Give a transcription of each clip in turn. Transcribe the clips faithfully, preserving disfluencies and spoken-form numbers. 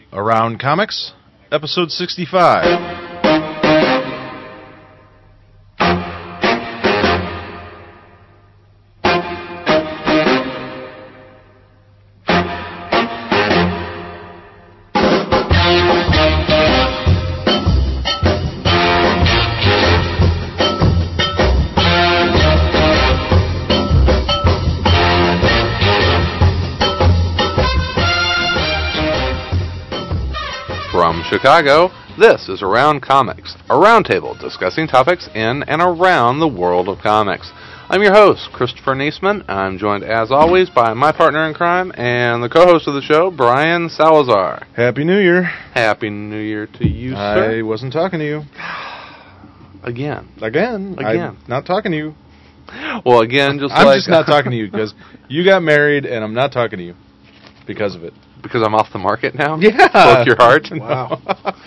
Around Comics, episode sixty-five. From Chicago, this is Around Comics, a roundtable discussing topics in and around the world of comics. I'm your host, Christopher Niesman. I'm joined, as always, by my partner in crime and the co-host of the show, Brian Salazar. Happy New Year. Happy New Year to you, sir. I wasn't talking to you. Again. Again. Again. I'm not talking to you. Well, again, just I'm like... just not talking to you because you got married and I'm not talking to you because of it. Because I'm off the market now? Yeah. Broke your heart? Wow.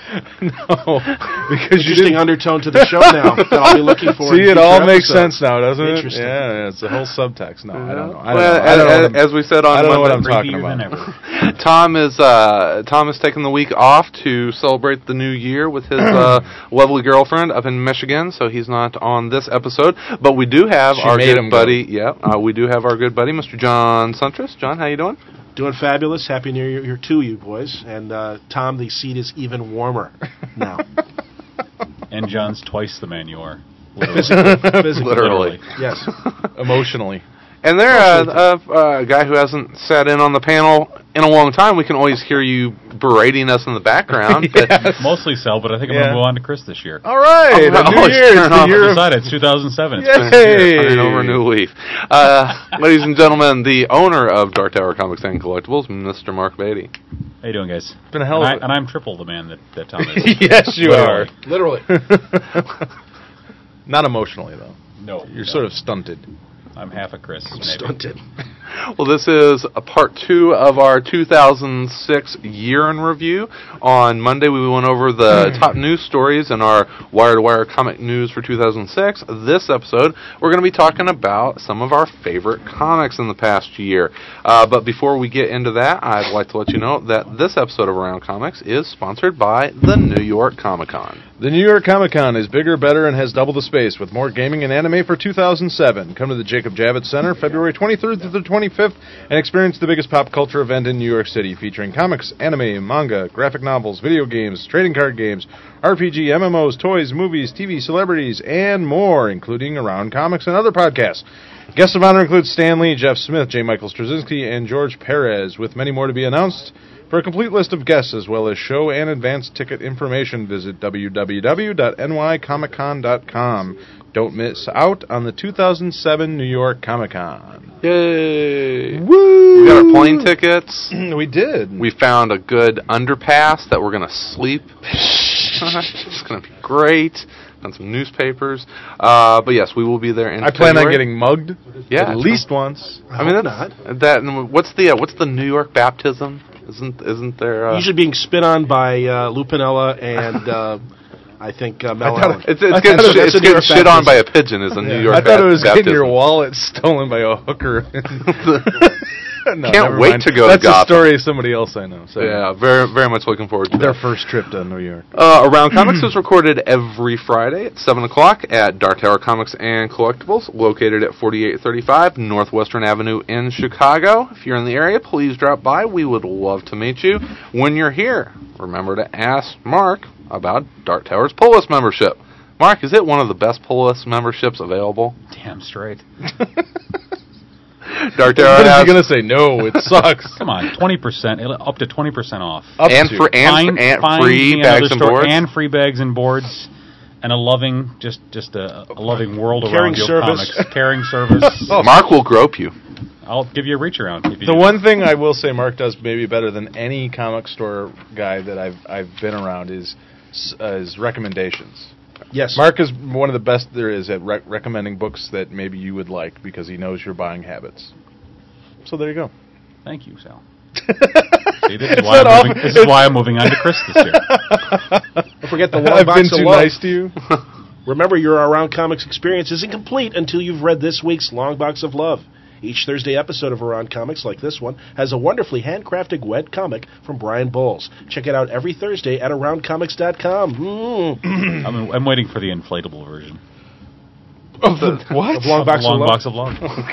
No. Because you Interesting didn't... undertone to the show now that I'll be looking for. See, in it all future makes episodes. sense now, doesn't it? Interesting. Yeah, it's the whole subtext. No, I don't know. I don't well, know. I don't know as, what I'm- as we said on I don't know what Monday, I'm talking Creepier about. than ever. Tom is uh, Tom is taking the week off to celebrate the new year with his uh, lovely girlfriend up in Michigan, so he's not on this episode. But we do have She our made good him go. buddy. Yeah, uh, we do have our good buddy, Mister John Suntress. John, how you doing? Doing fabulous. Happy New Year to you, boys. And uh, Tom, the seat is even warmer now. And John's twice the man you are. Physically. Physically. Literally. Yes. Emotionally. And there, uh, uh, uh, a guy who hasn't sat in on the panel in a long time. We can always hear you berating us in the background. But Yes. Mostly Sal, but I think I'm Yeah. going to move on to Chris this year. All right. Oh, a new oh, it's year. It's turned the on. year I of... decided it's two thousand seven. It's Yay. been a year. turning over a new leaf. Uh, ladies and gentlemen, the owner of Dark Tower Comics and Collectibles, Mister Mark Beatty. How you doing, guys? It's been a hell and, of I, a... and I'm triple the man that, that Tom is. Yes, you Literally. Literally. are. Not emotionally, though. No. You're no. sort of stunted. I'm half a Chris. I'm maybe. stunted. Well, this is a part two of our two thousand six year in review. On Monday, we went over the top news stories in our wire-to-wire comic news for two thousand six. This episode, we're going to be talking about some of our favorite comics in the past year. Uh, but before we get into that, I'd like to let you know that this episode of Around Comics is sponsored by the New York Comic Con. The New York Comic Con is bigger, better, and has double the space with more gaming and anime for two thousand seven. Come to the Jacob Javits Center February twenty-third through the twenty-fifth and experience the biggest pop culture event in New York City featuring comics, anime, manga, graphic novels, video games, trading card games, R P G, M M Os, toys, movies, T V celebrities, and more, including Around Comics and other podcasts. Guests of honor include Stan Lee, Jeff Smith, J. Michael Straczynski, and George Perez, with many more to be announced. For a complete list of guests as well as show and advance ticket information, visit w w w dot n y comic con dot com. Don't miss out on the two thousand seven New York Comic Con. Yay! Woo! We got our plane tickets. We did. We found a good underpass that we're going to sleep. It's going to be great. And some newspapers. Uh, but yes, we will be there in I plan February. on getting mugged Yeah, at least once. I mean, hope that's, that. and What's the uh, what's the New York baptism? Isn't isn't there? Uh, Usually being spit on by uh, Lupinella and uh, I think uh, Mel I thought Allen. it's I it's thought getting, it was- sh- that's it's a New getting York shit on baptism. by a pigeon. Is a New York. I thought it was baptism. getting your wallet stolen by a hooker. No, Can't never wait mind. to go to That's Gotham. a story of somebody else I know. So Yeah, very very much looking forward to Their that. first trip to New York. Uh, Around Comics is recorded every Friday at seven o'clock at Dark Tower Comics and Collectibles, located at forty-eight thirty-five Northwestern Avenue in Chicago. If you're in the area, please drop by. We would love to meet you. When you're here, remember to ask Mark about Dark Tower's pull list membership. Mark, is it one of the best pull list memberships available? Damn straight. Dark Tower What is he has... going to say? No, it sucks. Come on, twenty percent, up to twenty percent off. Up and to. for and, Find- and find free me bags another and store boards. and free bags and boards, and a loving, just just a, a loving world Caring around you of service. comics. Caring service. Mark will grope you. I'll give you a reach around. If you The do. one thing I will say Mark does maybe better than any comic store guy that I've I've been around is uh, is recommendations. Yes. Mark is one of the best there is at rec- recommending books that maybe you would like because he knows your buying habits. So there you go. Thank you, Sal. See, this is, It's why not I'm, off- moving, this is why I'm moving on to Chris this year. Don't forget the long I've box been of too love. nice to you. Remember, your Around Comics experience isn't complete until you've read this week's Long Box of Love. Each Thursday episode of Around Comics, like this one, has a wonderfully handcrafted web comic from Brian Bowles. Check it out every Thursday at around comics dot com. Mm. I'm, I'm waiting for the inflatable version. Of the what? Of long box long of love. box of love. Oh,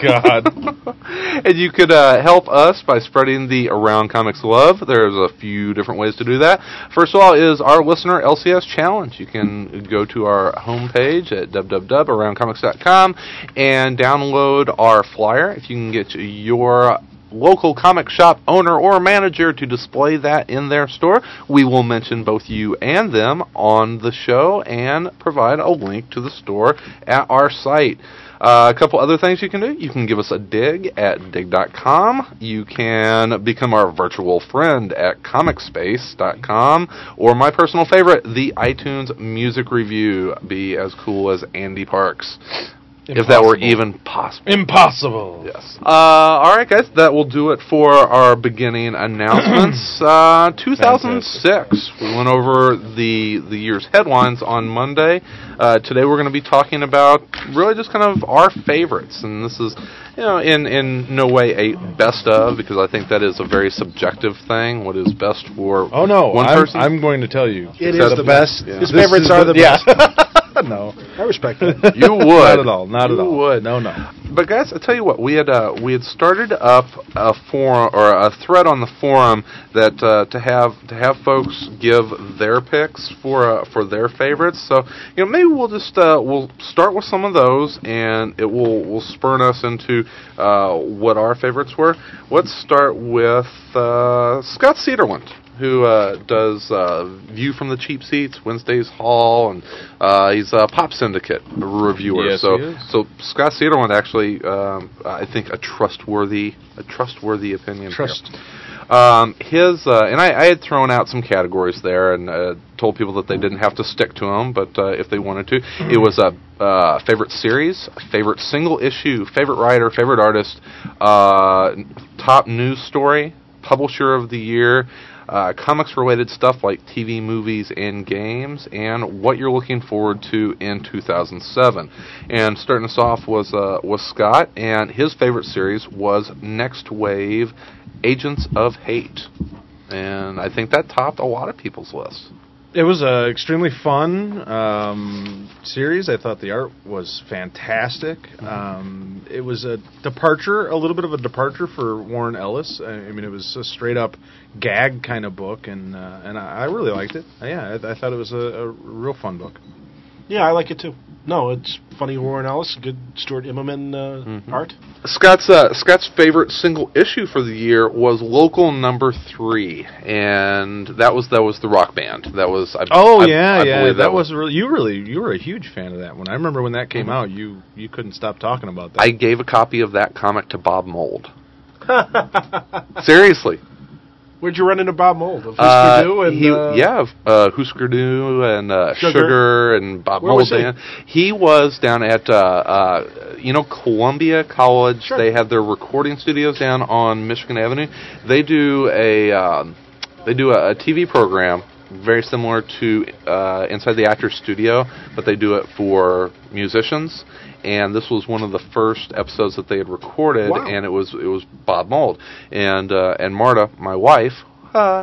God. And you could uh, help us by spreading the Around Comics love. There's a few different ways to do that. First of all is our listener L C S challenge. You can go to our homepage at w w w dot around comics dot com and download our flyer. If you can get your local comic shop owner or manager to display that in their store, we will mention both you and them on the show and provide a link to the store at our site. Uh, a couple other things you can do. You can give us a dig at dig dot com. You can become our virtual friend at comic space dot com. Or my personal favorite, the iTunes Music Review. Be as cool as Andy Parks. If that were even possible. Impossible. Yes. Uh, all right, guys. That will do it for our beginning announcements. uh, two thousand six. We went over the the year's headlines on Monday. Uh, today we're going to be talking about really just kind of our favorites, and this is, you know, in in no way a best of, because I think that is a very subjective thing. What is best for Oh no, one I'm, person? I'm going to tell you. It It's is the best. Yeah. His This favorites is are the best. Yeah. No. I respect that. You would. Not at all. Not you at all. would. No, no. But guys, I tell you what, we had uh, we had started up a forum or a thread on the forum that uh, to have to have folks give their picks for uh, for their favorites. So, you know, maybe we'll just uh, we'll start with some of those, and it will will spurn us into uh, what our favorites were. Let's start with uh, Scott Cederlund, who uh, does uh, View from the Cheap Seats, Wednesday's Hall, and uh, he's a Pop Syndicate reviewer. Yes, so, he is. so Scott Cederlund actually, um, I think, a trustworthy, a trustworthy opinion. Trust. Here. Um, his uh, and I, I had thrown out some categories there and uh, told people that they didn't have to stick to them, but uh, if they wanted to, it was a uh, favorite series, favorite single issue, favorite writer, favorite artist, uh, top news story, publisher of the year. Uh, comics-related stuff like T V, movies, and games, and what you're looking forward to in two thousand seven. And starting us off was uh, was Scott, and his favorite series was Next Wave, Agents of Hate. And I think that topped a lot of people's lists. It was an extremely fun um, series. I thought the art was fantastic. Um, it was a departure, a little bit of a departure for Warren Ellis. I, I mean, it was a straight-up gag kind of book, and uh, and I, I really liked it. Yeah, I, I thought it was a, a real fun book. Yeah, I like it too. No, it's funny Warren Ellis, good Stuart Immonen uh, Mhm. art. Scott's uh, Scott's favorite single issue for the year was Local Number Three, and that was that was the Rock Band. That was I, Oh I, yeah, I yeah. believe That, that was really you. Really, you were a huge fan of that one. I remember when that came Mhm. out. You you couldn't stop talking about that. I gave a copy of that comic to Bob Mould. Seriously. Where'd you run into Bob Mould? Of Husker Uh, Du and he, uh, yeah, uh, Husker Du and uh, Sugar. Sugar. and Bob Where was Mould he? band. He was down at, uh, uh, you know, Columbia College. Sure. They have their recording studios down on Michigan Avenue. They do a um, they do a, a T V program very similar to uh, Inside the Actors Studio, but they do it for musicians. And this was one of the first episodes that they had recorded, Wow. and it was it was Bob Mould and uh, and Marta, my wife. Uh,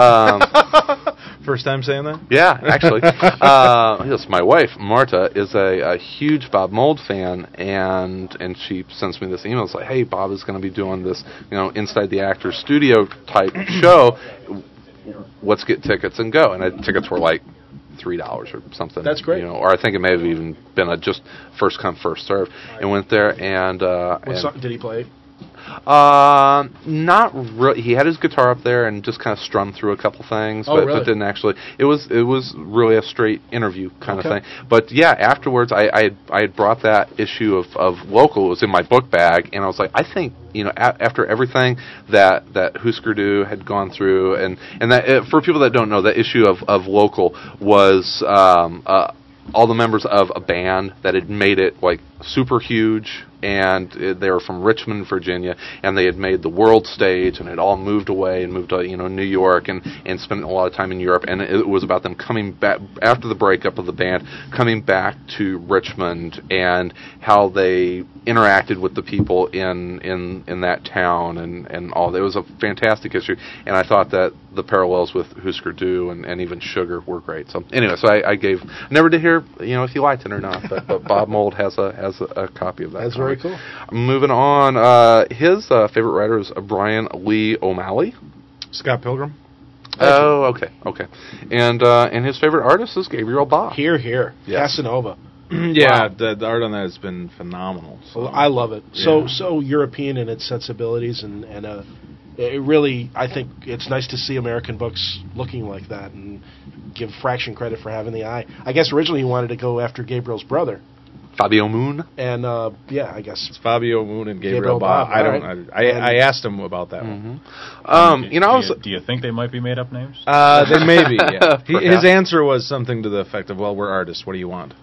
um, First time saying that? yeah, actually, uh, yes, my wife Marta is a, a huge Bob Mould fan, and and she sends me this email. It's like, hey, Bob is going to be doing this, you know, Inside the Actors Studio type show. Let's get tickets and go. And I, tickets were like three dollars or something. That's great. You know, or I think it may have even been a just first come first serve. And went there and uh, What and, song did he play? uh, not really. He had his guitar up there and just kind of strummed through a couple things, Oh, but, really? but didn't actually. It was it was really a straight interview kind Okay. of thing. But yeah, afterwards, I I had, I had brought that issue of, of Local. It was in my book bag, and I was like, I think, you know, a- after everything that that Husker Du had gone through, and and that uh, for people that don't know, that issue of of Local was um uh. all the members of a band that had made it like super huge, and uh, they were from Richmond, Virginia, and they had made the world stage, and had all moved away and moved to you know New York, and, and spent a lot of time in Europe, and it was about them coming back after the breakup of the band, coming back to Richmond, and how they interacted with the people in in, in that town, and, and all. It was a fantastic history, and I thought that the parallels with Husker Du and, and even Sugar were great. So anyway, so I, I gave never did hear you know if you liked it or not, but, but Bob Mould has a has a, a copy of that. That's comic. very cool. Moving on, uh, his uh, favorite writer is Brian Lee O'Malley. Scott Pilgrim. Oh, okay, okay, and uh, and his favorite artist is Gabriel Bach. Here, here, Yes. Casanova. Yeah, Wow. the, the art on that has been phenomenal. So. Well, I love it. So Yeah. so European in its sensibilities, and and uh, it really, I think it's nice to see American books looking like that, and give Fraction credit for having the eye. I guess originally he wanted to go after Gabriel's brother, Fabio Moon. and uh, yeah, I guess It's Fabio Moon and Gabriel, Gabriel Bach. Bach, I don't. alright. I, I, And- I asked him about that one. Um, do, you know, I was, do, you, do you think they might be made up names? Uh, they may be. Yeah. He, his Perhaps. answer was something to the effect of, "Well, we're artists. What do you want?"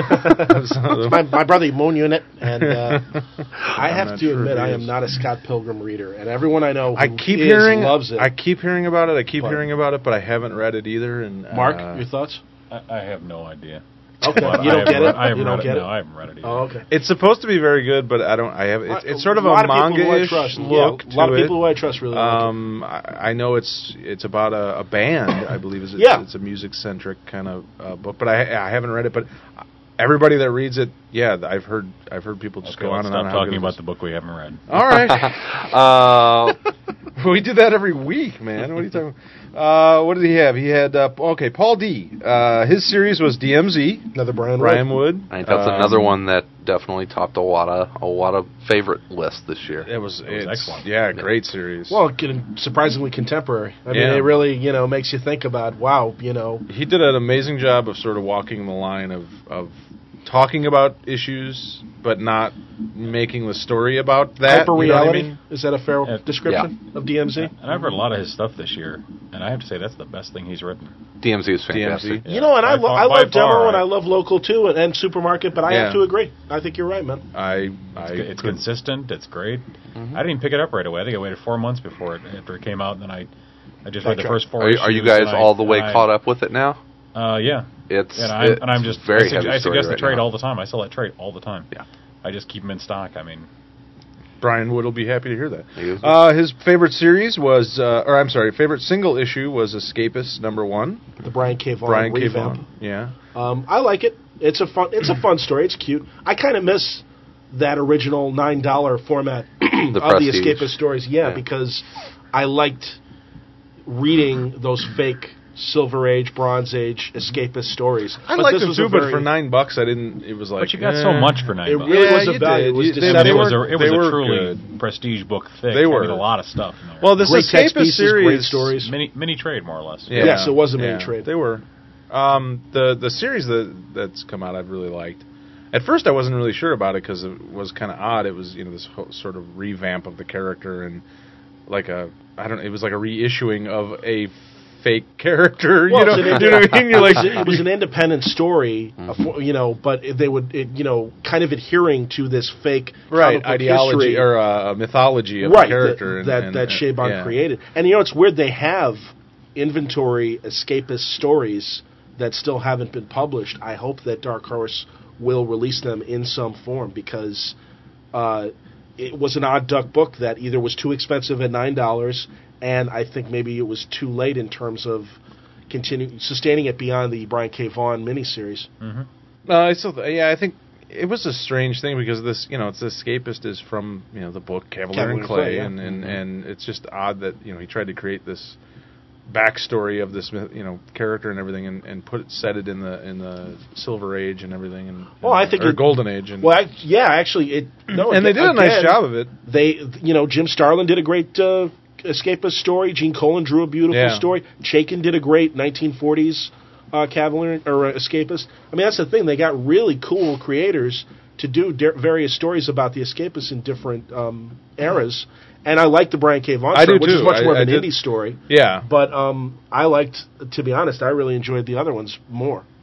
So- my, my brother Moon Unit, and uh, I I'm have not to sure admit if he I am is. not a Scott Pilgrim reader, and everyone I know who I keep is hearing. loves it. I keep hearing about it. I keep But- hearing about it, but I haven't read it either. And uh, Mark, your thoughts? I, I have no idea. Okay, But you I don't haven't get read, it. I haven't You don't read get it. it. No, I haven't read it either. Oh, okay. It's supposed to be very good, but I don't. I have. It's, it's sort of a, lot of people who I manga-ish trust. look Yeah, a lot to of people it. who I trust really like it. Um, I, I know it's it's about a, a band. I believe is Yeah. it's a music centric kind of uh, book, but I I haven't read it. But everybody that reads it, yeah, I've heard I've heard people just Okay, go on let's and stop on. how talking good it about is. the book we haven't read. All right, uh, we do that every week, man. What are you talking? Uh, what did he have? He had uh, okay, Paul D. Uh, his series was D M Z. Another Brian Brian Wood. Wood. I think that's Um, another one that definitely topped a lot of a lot of favorite lists this year. It was, It was it's- excellent. Yeah, great series. Well, getting surprisingly contemporary. I mean, Yeah. it really, you know, makes you think about, wow, you know, he did an amazing job of sort of walking the line of, of talking about issues, but not making the story about that. hyper you know what I reality. mean? Is that a fair Yeah. description of D M Z? And I've read a lot of his stuff this year, and I have to say that's the best thing he's written. D M Z is D M Z. fantastic. You know, and I, By lo- far- I by love demo far, and I- I love local too, and, and supermarket. But I Yeah. have to agree. I think you're right, man. I, I It's, it's could- consistent. It's great. I didn't even pick it up right away. I think I waited four months before it after it came out, and then I, I just read the Backtrack. first four. Are, you- are you issues, guys and I- all the way and I- caught up with it now? Uh, yeah. It's And, I, it's and I'm just very I, sug- heavy I story suggest the right trade now. all the time. I sell that trade all the time. Yeah. I just keep them in stock. I mean, Brian Wood will be happy to hear that. He is. Uh, his favorite series was, uh, or I'm sorry, favorite single issue was Escapist number one. The Brian K. Vaughan Brian K. revamp. Vaughan. Yeah. Um, I like it. It's a fun. It's a fun story. It's cute. I kind of miss that original nine dollar format The of the Prestige. escapist stories. Yeah, Yeah. because I liked reading those fake Silver Age, Bronze Age escapist stories. I But liked this them was a too, but very- for nine bucks, I didn't. It was like. but you got eh. so much for nine It bucks. really Yeah, was you a value. did. It was You- I deceptive. mean, they it was were- a it they was a were truly good. prestige book thick. They I were. mean, a lot of stuff in there. Well, this Great text Escapist pieces, series. great stories. mini mini trade more or less. Yeah. Yes, it was a mini Yeah, trade. They were. Um, the the series that that's come out, I've really liked. At first, I wasn't really sure about it because it was kind of odd. It was you know this whole sort of revamp of the character and like a I don't. It was like a reissuing of a fake character. Well, you know, it's an you know what I mean? You're like, it was an independent story, a fo- you know, but they would, it, you know, kind of adhering to this fake right comic book ideology history. or uh, mythology of right, the character that and, that, and, that Chabon yeah. created. And you know, it's weird they have inventory escapist stories that still haven't been published. I hope that Dark Horse will release them in some form because uh, it was an odd duck book that either was too expensive at nine dollars, and I think maybe it was too late in terms of continue sustaining it beyond the Brian K. Vaughan miniseries. Uh, I still, th- yeah, I think it was a strange thing because this, you know, it's Escapist is from you know the book Cavalier, Cavalier and Clay, Clay, yeah. and and, and it's just odd that you know he tried to create this backstory of this myth- you know character and everything, and, and put it set it in the in the Silver Age and everything, and Well, I think or it- Golden Age, and Well, I, yeah, actually, it no, and they did a again, nice job of it. They, you know, Jim Starlin did a great uh, escapist story. Gene Colan drew a beautiful Yeah. story. Chaikin did a great nineteen forties uh, Cavalier or uh, escapist. I mean, that's the thing. They got really cool creators to do di- various stories about the escapists in different um, eras. And I like the Brian K. Vaughan I story, do which is too. much I- more of I an did- indie story. Yeah, But um, I liked, to be honest, I really enjoyed the other ones more.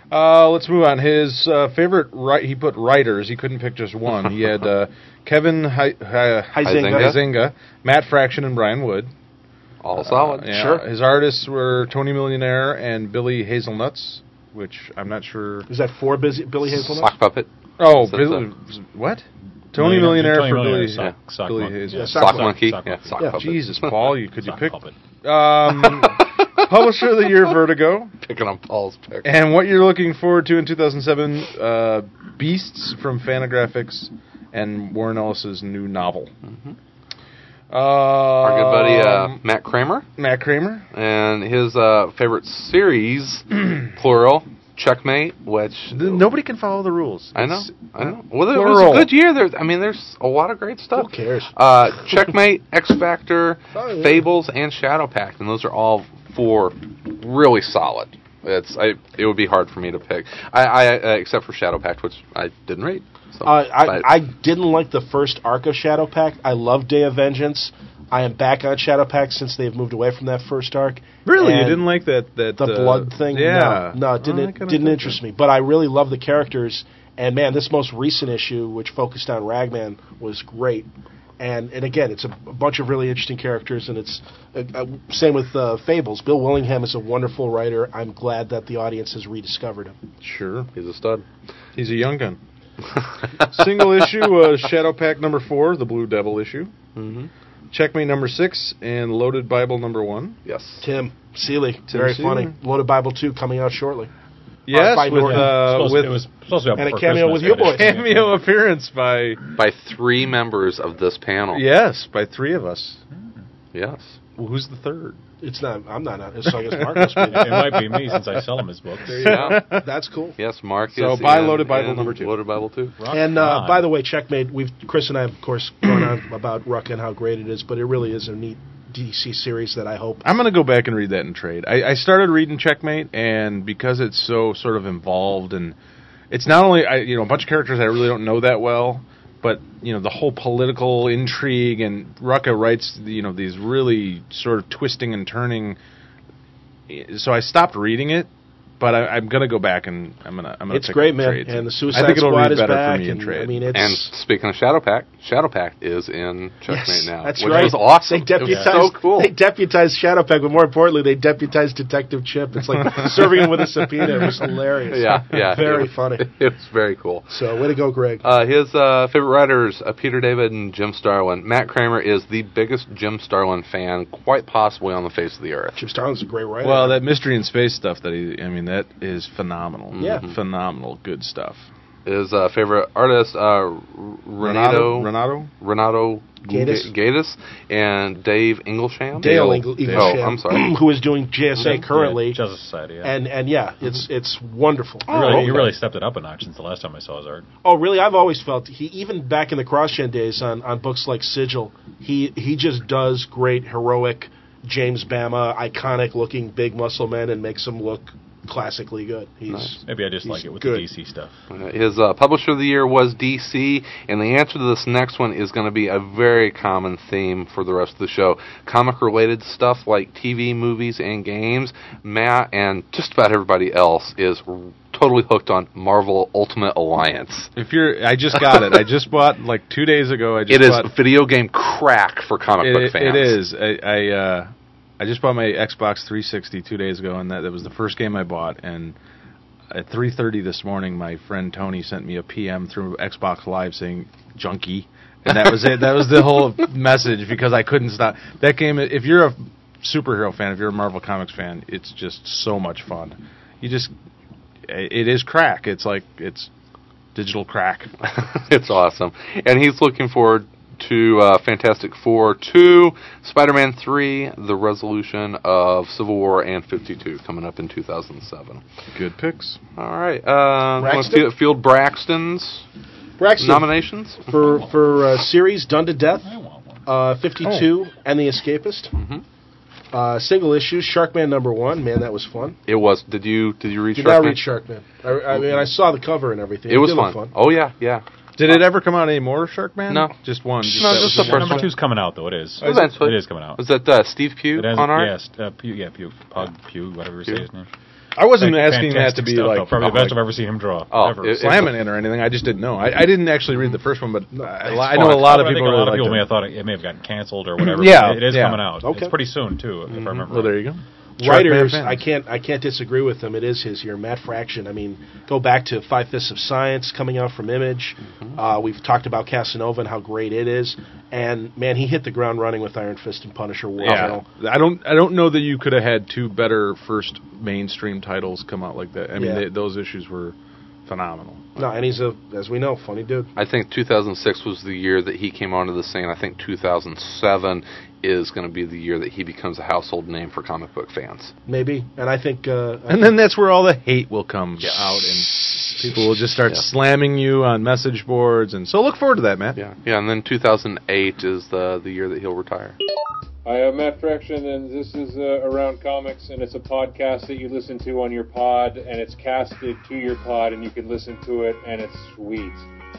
Uh, let's move on. His uh, favorite, ri- he put writers. He couldn't pick just one. He had uh, Kevin Hi- Hi- Huizinga. Huizinga, Matt Fraction, and Brian Wood. All solid. Uh, yeah. Sure. His artists were Tony Millionaire and Billy Hazelnuts, which I'm not sure. Is that for busy, Billy Hazelnuts? Sock puppet. Oh, Is that Billy, what? Tony Millionaire- Millionaire Tony for Millionaire, Billy, sock- yeah, sock Billy monkey. Hazelnuts. Yeah, Sock, Sock monkey. Sock Yeah, monkey. sock Yeah. puppet. Jesus, Paul, you could you Sock pick puppet. um, Publisher of the Year, Vertigo, Picking on Paul's pick. and what you're looking forward to in two thousand seven, uh, Beasts from Fantagraphics and Warren Ellis's new novel. Mm-hmm. Uh, Our good buddy uh, Matt Kramer, Matt Kramer. and his uh, favorite series, plural, Checkmate, which The- nobody can follow the rules. I know, It's- I know. Well, it was Plural. a good year. There, I mean, there's a lot of great stuff. Who cares? Uh, Checkmate, X Factor, Oh, yeah. Fables, and Shadow Pact, and those are all four really solid. It's I, it would be hard for me to pick. I, I uh, except for Shadow Pact, which I didn't read. So, Uh, I, but- I didn't like the first arc of Shadow Pact. I love Day of Vengeance. I am back on Shadow Pact since they've moved away from that first arc. Really, you And didn't like that? That the uh, blood thing? Yeah, No, no it didn't, Oh, I it kinda didn't think interest me. But I really love the characters. And man, this most recent issue, which focused on Ragman, was great. And and again, it's a, a bunch of really interesting characters, and it's uh, uh, same with uh, Fables. Bill Willingham is a wonderful writer. I'm glad that the audience has rediscovered him. Sure, he's a stud. he's a young gun. Single issue was Shadow Pact number four, the Blue Devil issue. Mm-hmm. Checkmate number six, and Loaded Bible number one. Yes. Tim Seeley, Tim very Seeley. funny. Loaded Bible two coming out shortly. Yes, by with Norton. uh, Supposed- with it was supposed to be and a before cameo Christmas, with you but boys. it- cameo appearance by By three members of this panel. yes, by three of us. Yes. Well, who's the third? It's not. I'm not on it, so I guess Mark must be. It might be me since I sell him his books. Yeah. That's cool. Yes, Mark So is buy in- Loaded Bible in number two. Loaded Bible two. Rock And uh, on. by the way, Checkmate. We've Chris and I have, of course, gone on about Ruck and how great it is, but it really is a neat D C series that I hope. I'm going to go back and read that in trade. I, I started reading Checkmate, and because it's so sort of involved, and it's not only I, you know a bunch of characters I really don't know that well, but you know the whole political intrigue, and Rucka writes you know these really sort of twisting and turning. So I stopped reading it, but I, I'm going to go back and I'm going to I'm going to. It's great, man. Trades. And the I Suicide think it'll Squad read is better back. for me in and, trade. I mean, it's And speaking of Shadow Pact, Shadow Pact is in Checkmate yes, now. that's which right. was awesome. They It was deputized. so cool. They deputized Shadow Pact, but more importantly, they deputized Detective Chip. It's like serving him with a subpoena. It was hilarious. yeah, yeah. Very it was, funny. It was very cool. So, way to go, Greg. Uh, his uh, favorite writers, uh, Peter David and Jim Starlin. Matt Kramer is the biggest Jim Starlin fan, quite possibly on the face of the earth. Chip Starlin's a great writer. Well, that mystery and space stuff that he, I mean, that is phenomenal. Yeah. Phenomenal, good stuff. His uh, favorite artist, uh, Renato, Renato? Renato Gatiss? G- Gatiss and Dave Inglesham. Dale Dale. Eagle- Oh, Eaglesham, I'm sorry. who is doing J S A currently. Yeah, Justice Society. Yeah. And and yeah, it's it's wonderful. you, really, Oh, you okay. really stepped it up a notch since the last time I saw his art. Oh, really? I've always felt he even back in the CrossGen days on, on books like Sigil, he he just does great heroic James Bama iconic looking big muscle men and makes them look classically good. He's Nice. Maybe I just He's like it with good. the D C stuff. Uh, His uh, publisher of the year was D C, and the answer to this next one is going to be a very common theme for the rest of the show. Comic-related stuff like T V, movies, and games. Matt and just about everybody else is r- totally hooked on Marvel Ultimate Alliance. If you're, I just got it. I just bought like two days ago. I just It is bought, video game crack for comic book it, fans. it is. I I, uh, I just bought my Xbox three sixty two days ago, and that, that was the first game I bought. And at three thirty this morning, my friend Tony sent me a P M through Xbox Live saying "junkie," and that was it. That was the whole message because I couldn't stop. That game. If you're a superhero fan, if you're a Marvel Comics fan, it's just so much fun. You just, it is crack. It's like it's digital crack. It's awesome. And he's looking forward to uh, Fantastic Four two, Spider-Man three, the resolution of Civil War, and fifty-two coming up in two thousand seven. Good picks. All right. Uh, Braxton? field, field Braxton's Braxton nominations. for for uh, series Done to Death, I want one. uh, fifty-two, and The Escapist. Mhm. Uh, single issues, Sharkman number one. Man, that was fun. It was. Did you did you read Did Sharkman? not read Sharkman. I, I mean, I saw the cover and everything. It was did look fun. Oh yeah, yeah. Did it ever come out any more, Sharkman? No. Just one. Just No, that just was the one. first Number one. two's coming out, though. It is. Eventually. It is coming out. Was that uh, Steve Pugh It has, on art? Yes, uh, Pew, yeah, Pew, Pug, Pew, whatever you say Pew. his name. I wasn't Fan- asking that to fantastic be stuff, like though. probably oh, the best like I've ever seen him draw. Oh, ever. it- it- slamming it or anything. I just didn't know. I, I didn't actually read the first one, but I, I fun. know a lot of I think people a really lot of people liked may it. have thought it, it may have gotten canceled or whatever. Yeah, but it is yeah. coming out. Okay. It's pretty soon too, if I remember. Well, there right. you go. Writers, Sharkman I fans. can't I can't disagree with him. It is his year. Matt Fraction. I mean, go back to Five Fists of Science coming out from Image. Mm-hmm. Uh, we've talked about Casanova and how great it is. And man, he hit the ground running with Iron Fist and Punisher War. Yeah, I don't. I don't know that you could have had two better first mainstream titles come out like that. I mean, Yeah. they, those issues were phenomenal. No, and he's a, as we know, funny dude. I think two thousand six was the year that he came onto the scene. I think two thousand seven is going to be the year that he becomes a household name for comic book fans. Maybe. And I think. Uh, I And then that's where all the hate will come out, and people will just start Yeah. slamming you on message boards. And so, look forward to that, man. Yeah, yeah, and then two thousand eight is the the year that he'll retire. Hi, I'm Matt Fraction, and this is uh, Around Comics, and it's a podcast that you listen to on your pod, and it's casted to your pod, and you can listen to it, and it's sweet.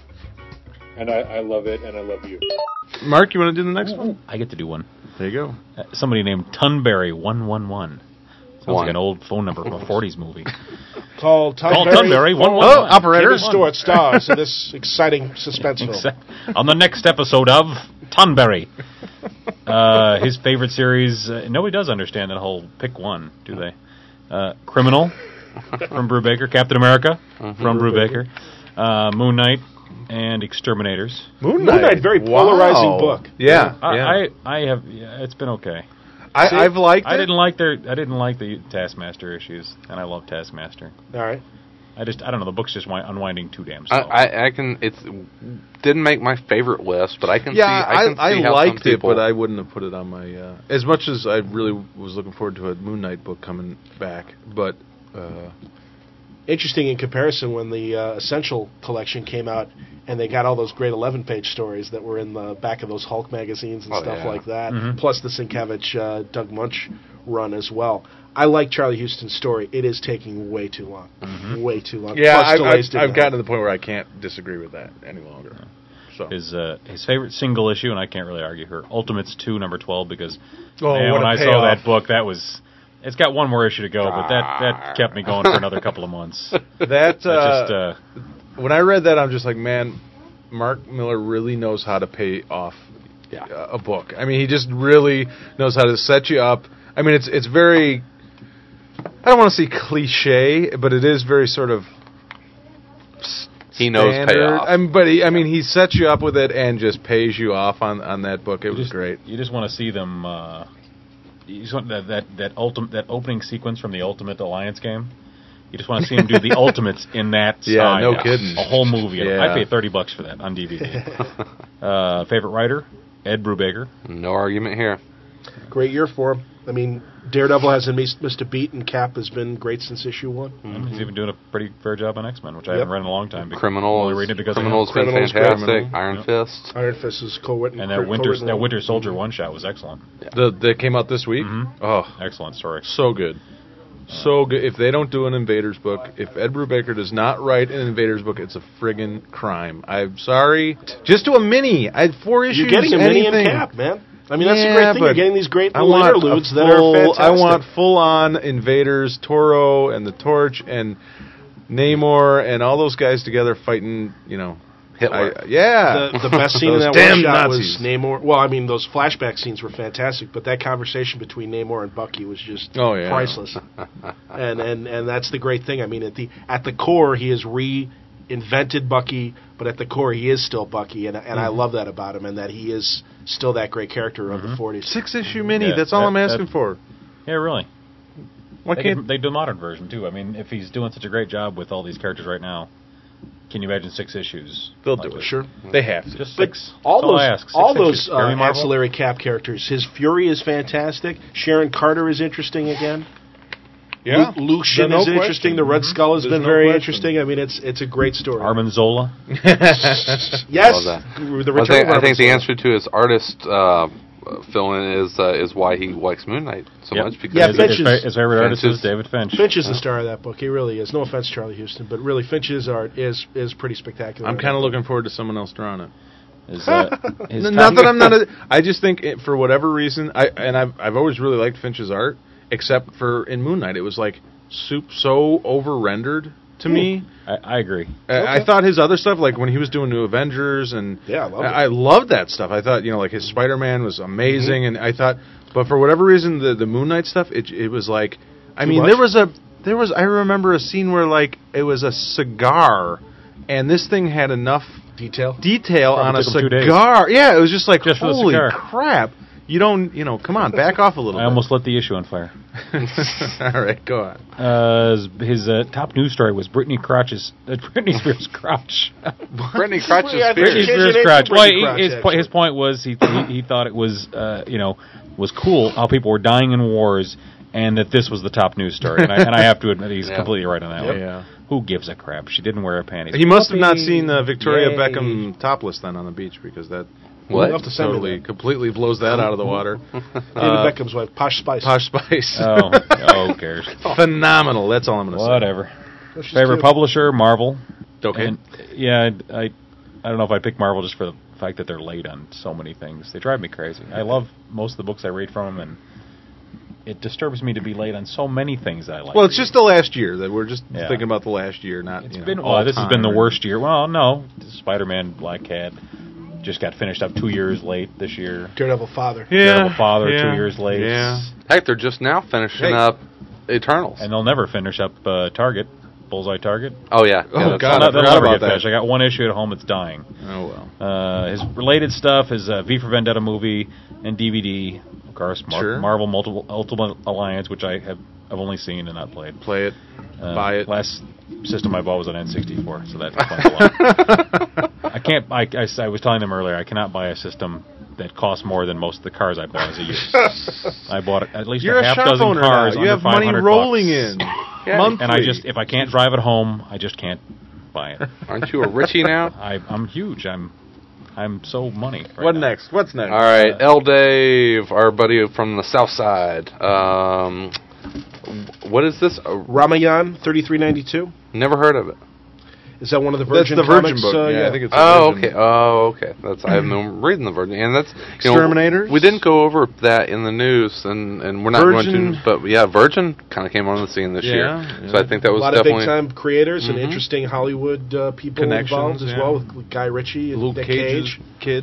And I, I love it, and I love you. Mark, you want to do the next one? I get to do one. There you go. Uh, somebody named Tunberry one one one. Sounds One. like an old phone number from a forties movie. Call Tom Call Berry. Tunberry one one Oh, one. operator. David Stewart stars in this exciting suspense film. Exact- On the next episode of Tunberry. Uh, his favorite series. Uh, nobody does understand that whole pick one, do they? Uh, Criminal from Brubaker, Captain America from Brubaker, uh, Moon Knight, and Exterminators. Moon Moon Knight, very polarizing book. Yeah, I, yeah. I, I have. Yeah, it's been okay. I, I've liked it. I didn't like their. I didn't like the Taskmaster issues, and I love Taskmaster. All right. I just. I don't know. The book's just wi- unwinding too damn I, slow. I, I can. It's didn't make my favorite list, but I can Yeah, see. I, can I, see I how liked some it, people, but I wouldn't have put it on my. Uh, as much as I really was looking forward to a Moon Knight book coming back, but uh, Interesting in comparison when the uh, Essential collection came out and they got all those great eleven-page stories that were in the back of those Hulk magazines and Oh, stuff yeah. like that, Mhm. plus the Sienkiewicz, uh, Doug Munch run as well. I like Charlie Houston's story. It is taking way too long. Way too long. yeah, Plus I've, delays I've, didn't I've gotten help. to the point where I can't disagree with that any longer. So, his uh, his favorite single issue, and I can't really argue her. Ultimates two, number twelve, because Oh, man, what when a I saw payoff. that book, that was. It's got one more issue to go, but that, that kept me going for another couple of months. that That uh, just uh, when I read that, I'm just like, man, Mark Miller really knows how to pay off Yeah. uh, a book. I mean, he just really knows how to set you up. I mean, it's it's very. I don't want to say cliche, but it is very sort of. He knows standard. payoff. I mean, but he, I mean, he sets you up with it and just pays you off on, on that book. It you was just, great. You just want to see them. Uh, you just want that that that ultimate that opening sequence from the Ultimate Alliance game. You just want to see him do the Ultimates in that Yeah, style. no kidding. A whole movie. Yeah. I paid thirty bucks for that on D V D. uh, favorite writer, Ed Brubaker. No argument here. Great year for him. I mean, Daredevil hasn't mis- missed a beat, and Cap has been great since issue one. And He's even doing a pretty fair job on X-Men, which I Yep. haven't read in a long time. because- Criminal. only is- reading it because Criminal's of been Criminal's great. fantastic. Criminal. Iron Yep. Fist. Iron Fist is co-written. him. And that co- Winter co-written that along. Winter Soldier one shot was excellent. The that came out this week. Mhm. Oh, Excellent story. so good, so good. If they don't do an Invaders book, if Ed Brubaker does not write an Invaders book, it's a friggin' crime. I'm sorry. Just do a mini. I had four issues. You're getting a mini and anything. Cap, man. I mean, that's Yeah, the great thing. You're but getting these great I little want a interludes that full- are fantastic. I want full-on Invaders, Toro and the Torch and Namor and all those guys together fighting. You know, Hitler. I- yeah, the, the best scene in Those that damn one shot Nazis. was Namor. Well, I mean, those flashback scenes were fantastic, but that conversation between Namor and Bucky was just Oh, yeah. priceless. and and and that's the great thing. I mean, at the at the core, he has reinvented Bucky, but at the core, he is still Bucky, and and I love that about him, and that he is still that great character of the forties. Six-issue mini. Yeah, that's all that- I'm asking that- for. Yeah, really. Why They, can't could, they do a modern version too. I mean, if he's doing such a great job with all these characters right now, can you imagine six issues? they'll like do it? this? Sure, they have to. Just But six. all That's those, I ask. Six all issues. those uh, Very Marvel? ancillary Cap characters. His Fury is fantastic. Sharon Carter is interesting again. Yeah, Luke, Lucian No is question. interesting. The Red Mhm. Skull has There's been no very question. interesting. I mean, it's it's a great story. Armin Zola. Yes, Love that. the I return think, of I think the Armin answer to his artist uh, uh, fill in is uh, is why he likes Moon Knight so Yep. much because Yeah, his, Finch his, is- fa- his favorite artist Finch is is- David Finch. Finch is the star of that book. He really is. No offense, Charlie Houston, but really Finch's art is is pretty spectacular. I'm kind of looking forward to someone else drawing it. His, uh, his N- top- Not that I'm not. A, I just think it, for whatever reason, I and I've I've always really liked Finch's art, except for in Moon Knight, it was like soup so over rendered to me. I, I agree. I, I thought his other stuff, like when he was doing New Avengers, and Yeah, I loved it. I, I loved that stuff. I thought you know, like his Spider Man was amazing, and I thought, but for whatever reason, the the Moon Knight stuff, it it was like, I Too mean, much? there was a there was I remember a scene where like it was a cigar, and this thing had enough detail. detail Probably on a took him two days. cigar. Yeah, it was just like, Just for the holy cigar. crap. You don't, you know, come on, back off a little I bit. almost lit the issue on fire. All right, go on. Uh, his his, uh, top news story was Britney Crotch's uh, Britney Spears' crotch. Brittany Crotch's Yeah, Spears. Change Britney your Spears' name to crotch. Britney Well, he, Crotch, his, po- actually. his point was he, he he thought it was uh, you know was cool how people were dying in wars, and that this was the top news story. And I, and I have to admit he's Yeah. completely right on that Yep. one. Yeah. Who gives a crap? She didn't wear her panties. He must have not Whoopee. seen uh, Victoria Yay. Beckham topless then on the beach, because that What? You'll have to send me totally, that. completely blows that out of the water. David Uh, Beckham's wife, Posh Spice. Posh Spice. Oh, oh, who cares? Phenomenal. That's all I'm going to say. Whatever. Oh, she's Favorite cute. publisher, Marvel. Okay. And, yeah, I, I I don't know if I pick Marvel just for the fact that they're late on so many things. They drive me crazy. I love most of the books I read from them, and it disturbs me to be late on so many things that I like. Well, it's just the last year that we're just Yeah. thinking about the last year, not It's you know, been all well. This has been the time. worst year. Well, no, Spider-Man, Black Cat, just got finished up two years late this year. Daredevil father. Yeah, Terrible Father, yeah, two years late. Yeah. Heck, they're just now finishing Hey. up Eternals. And they'll never finish up uh, Target, Bullseye Target. oh yeah, Oh, yeah, that's God, fine. I They'll forgot never about get that. finished. I got one issue at home. It's dying. Oh well. Uh, his related stuff is uh, V for Vendetta movie and D V D. Of course, Mar- Sure. Marvel Multiple Ultimate Alliance, which I have I've only seen and not played. Play it. Uh, Buy it. Last system I bought was an N sixty-four, so that explains a lot. I can't. I, I, s- I was telling them earlier, I cannot buy a system that costs more than most of the cars I bought as a use. I bought at least You're a a half shop dozen owner cars now. You under have money five hundred rolling bucks. in. Monthly. And I just, if I can't drive it home, I just can't buy it. Aren't you a Richie now? I, I'm huge. I'm, I'm so money. Right What now. next? What's next? All right, L. Dave, our buddy from the South Side. Um, what is this? Uh, Ramayan, thirty-three ninety-two. never heard of it. Is that one of the That's Virgin the Virgin comics? book. Uh, yeah, I think it's. the Oh, Virgin. okay. Oh, okay. That's I haven't been reading the Virgin, and that's you know, Exterminators? we didn't go over that in the news, and, and we're not Virgin- going to. But yeah, Virgin kind of came on the scene this Yeah, year, yeah. so I think that a was lot of definitely big-time creators and Mhm. interesting Hollywood uh, people Connections, involved as yeah. well, with, with Guy Ritchie and Luke Nick Cage's Cage. kid.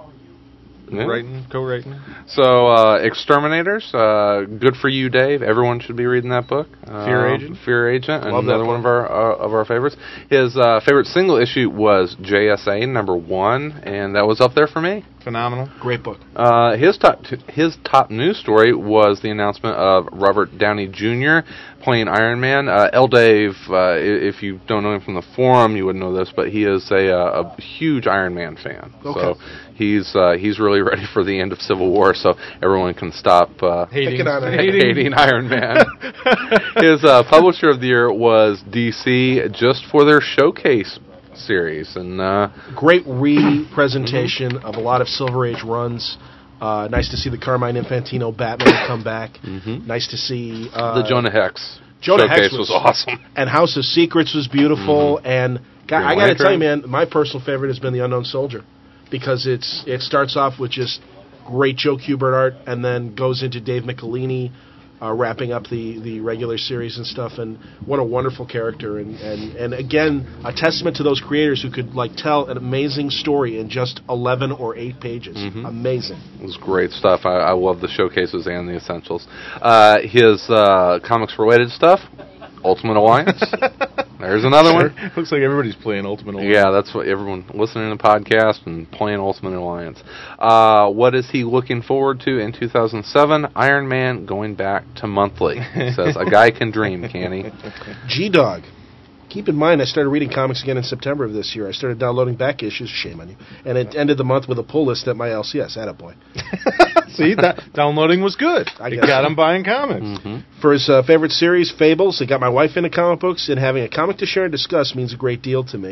Yeah. Writing, co-writing. So, uh, Exterminators, uh, good for you, Dave. Everyone should be reading that book. Fear Um, Agent. Fear Agent, Love that another one book. of our uh, of our favorites. His uh, favorite single issue was J S A number one, and that was up there for me. Phenomenal. Great book. Uh, his top t- his top news story was the announcement of Robert Downey Junior playing Iron Man. Uh, L. Dave, uh, i- if you don't know him from the forum, you would know this, but he is a, uh, a huge Iron Man fan. Okay. So he's uh, he's really ready for the end of Civil War, so everyone can stop uh, Picking on him. hating Iron Man. His uh, publisher of the year was D C, just for their showcase series, and uh, Great re-presentation of a lot of Silver Age runs. Uh, nice to see the Carmine Infantino Batman come back. Mhm. Nice to see uh, the Jonah Hex Jonah showcase Hex was, was- awesome. and House of Secrets was beautiful. And God, Green I got to Lantern. tell you, man, my personal favorite has been The Unknown Soldier because it's it starts off with just great Joe Kubert art and then goes into Dave Michelini uh, wrapping up the, the regular series and stuff. And what a wonderful character! And, and and again, a testament to those creators who could like tell an amazing story in just eleven or eight pages. Mhm. Amazing. It was great stuff. I, I love the showcases and the essentials. Uh, his uh, comics-related stuff, Ultimate Alliance. There's another one. Looks like everybody's playing Ultimate Alliance. Yeah, that's what everyone listening to the podcast and playing Ultimate Alliance. Uh, what is he looking forward to in two thousand seven? Iron Man going back to monthly. He says, a guy can dream, can he? G-Dog. Keep in mind, I started reading comics again in September of this year. I started downloading back issues. Shame on you. And it ended the month with a pull list at my L C S. Attaboy. See, that downloading was good. I It guess. got him buying comics. hmm For his uh, favorite series, Fables, it got my wife into comic books, and having a comic to share and discuss means a great deal to me.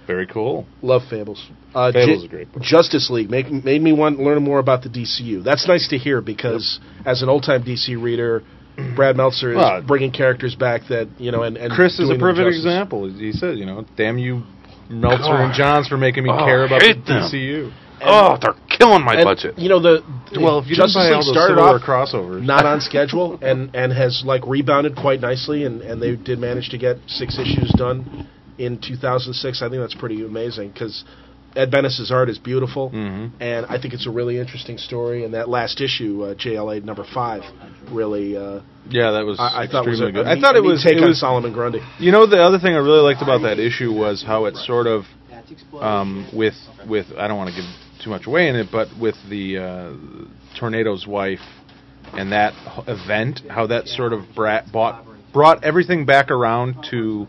Very cool. Love Fables. Uh, Fables J- is a great book. Justice League make, made me want to learn more about the D C U. That's nice to hear because yep. as an old-time D C reader, Brad Meltzer is well, bringing characters back that, you know, and, and Chris is a perfect justice. example. He said, you know, damn you, Meltzer oh, and Johns for making me oh, care about the them. D C U. And, oh, they're killing my and, budget. You know, the well, if you Justice buy League all those started off crossovers, not on schedule, and, and has like rebounded quite nicely, and, and they did manage to get six issues done in two thousand six. I think that's pretty amazing because Ed Benes's art is beautiful, mm-hmm. and I think it's a really interesting story. And that last issue, uh, J L A number five, really. Uh, yeah, that was. I, I thought was a, good. A, I thought it was. Take it on was Solomon Grundy. You know, the other thing I really liked about that issue was how it sort of, um, with with I don't want to give too much away in it, but with the uh, Tornado's wife and that event, how that sort of brat, bought, brought everything back around to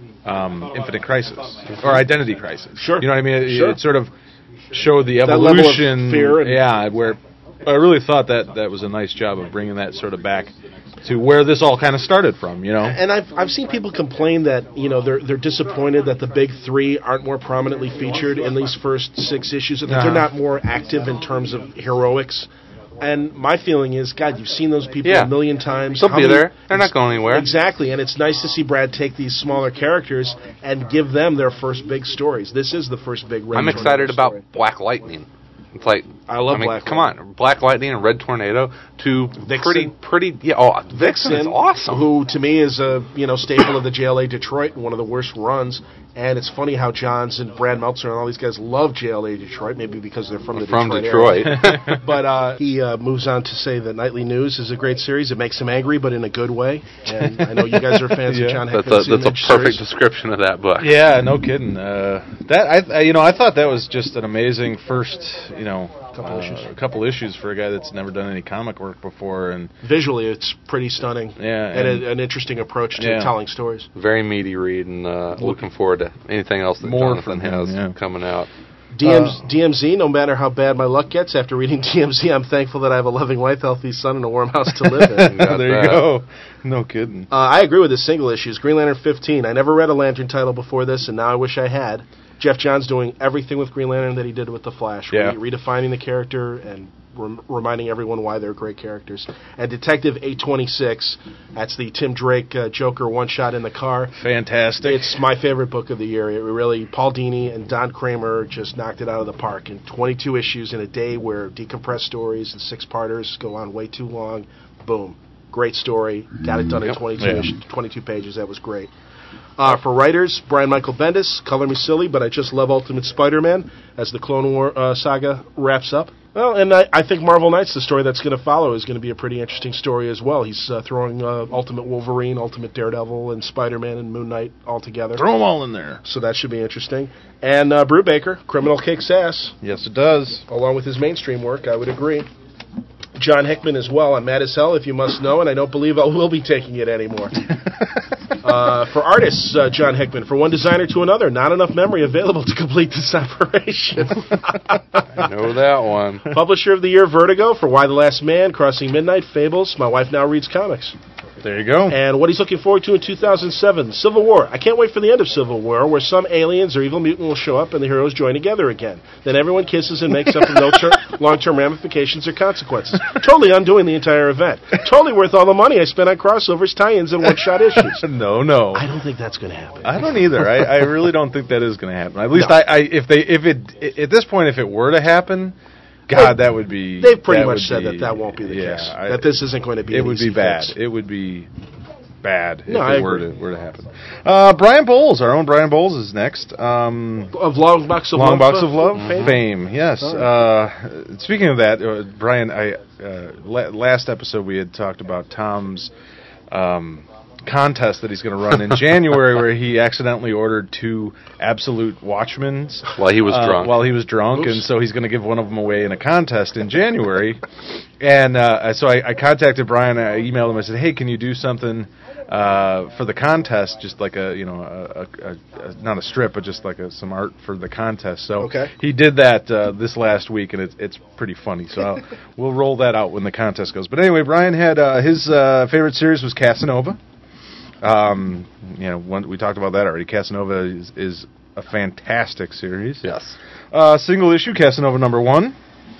um, Infinite Crisis or Identity Crisis. Sure, you know what I mean? It, sure. it sort of showed the evolution. That level of fear and yeah, where I really thought that that was a nice job of bringing that sort of back to where this all kind of started from, you know. And I've I've seen people complain that, you know, they're they're disappointed that the big three aren't more prominently featured in these first six issues, that uh-huh. they're not more active in terms of heroics. And my feeling is, God, you've seen those people yeah. a million times. They'll How be many, there. They're not going anywhere. Exactly, and it's nice to see Brad take these smaller characters and give them their first big stories. This is the first big Red I'm Tornado excited about story. Black Lightning. It's like I love I mean, Black come Lightning. on, Black Lightning and Red Tornado, two Vixen. pretty, pretty, yeah. Oh, Vixen, Vixen is awesome. Who to me is a you know staple of the J L A Detroit, one of the worst runs. And it's funny how Johns and Brad Meltzer and all these guys love J L A Detroit, maybe because they're from the from Detroit. Detroit. area. But uh, he uh, moves on to say that Nightly News is a great series. It makes him angry, but in a good way. And I know you guys are fans yeah. of John That's Hickman's a, that's a Image perfect series. description of that book. Yeah, no kidding. Uh, that I, I, you know, I thought that was just an amazing first, you know, Couple uh, issues. a couple issues for a guy that's never done any comic work before, and Visually, it's pretty stunning. Yeah, and, and a, an interesting approach to yeah. telling stories. Very meaty read, and uh, looking forward to anything else that More Jonathan from him, has yeah. coming out. D M, Uh, D M Z, no matter how bad my luck gets, after reading D M Z, I'm thankful that I have a loving wife, healthy son, and a warm house to live in. Got there you that. go. No kidding. Uh, I agree with the single issues. Green Lantern fifteen. I never read a Lantern title before this, and now I wish I had. Jeff Johns doing everything with Green Lantern that he did with The Flash. Yeah. Re- redefining the character and rem- reminding everyone why they're great characters. And Detective eight twenty-six. That's the Tim Drake uh, Joker one-shot in the car. Fantastic. It's my favorite book of the year. It really, Paul Dini and Don Kramer just knocked it out of the park in twenty-two issues in a day where decompressed stories and six-parters go on way too long. Boom. Great story. Got it done in Yep. twenty-two, Yeah. issues, twenty-two pages. That was great. Uh, for writers, Brian Michael Bendis, color me silly, but I just love Ultimate Spider-Man as the Clone War uh, saga wraps up. Well, and I, I think Marvel Knights, the story that's going to follow, is going to be a pretty interesting story as well. He's uh, throwing uh, Ultimate Wolverine, Ultimate Daredevil, and Spider-Man and Moon Knight all together. Throw them all in there. So that should be interesting. And uh, Brubaker, Criminal kicks ass, Yes, it does. along with his mainstream work, I would agree. John Hickman as well. I'm mad as hell, if you must know, and I don't believe I will be taking it anymore. uh, for artists, uh, John Hickman, for one designer to another, not enough memory available to complete this operation. I know that one. Publisher of the Year, Vertigo, for Why the Last Man, Crossing Midnight, Fables. My wife now reads comics. There you go. And what he's looking forward to in two thousand seven, Civil War. I can't wait for the end of Civil War, where some aliens or evil mutant will show up and the heroes join together again. Then everyone kisses and makes up with no ter- long-term ramifications or consequences. Totally undoing the entire event. Totally worth all the money I spent on crossovers, tie-ins, and one-shot issues. no, no. I don't think that's going to happen. I don't either. I, I really don't think that is going to happen. At least No. I, I, if they, if it, at this point, if it were to happen, God, that would be. They've pretty that much would said be- that that won't be the yeah, case. I- that this isn't going to be It an would easy be bad. fix. It would be bad No, if I it were agree. to, were to happen. Uh, Brian Bowles, our own Brian Bowles, is next. Um, Of Long Box of Long Love. Box uh, of Love fame? fame, yes. Oh. Uh, speaking of that, uh, Brian, I uh, la- last episode we had talked about Tom's um, contest that he's going to run in January, where he accidentally ordered two Absolute Watchmens While he was uh, drunk. While he was drunk, Oops. and so he's going to give one of them away in a contest in January. And uh, so I, I contacted Brian. I emailed him. I said, "Hey, can you do something uh, for the contest? Just like a, you know, a, a, a, not a strip, but just like a, some art for the contest." So Okay. he did that uh, this last week, and it's it's pretty funny. So I'll, we'll roll that out when the contest goes. But anyway, Brian had uh, his uh, favorite series was Casanova. Um, you know, one, we talked about that already. Casanova is, is a fantastic series. Yes. Uh, single issue, Casanova number one.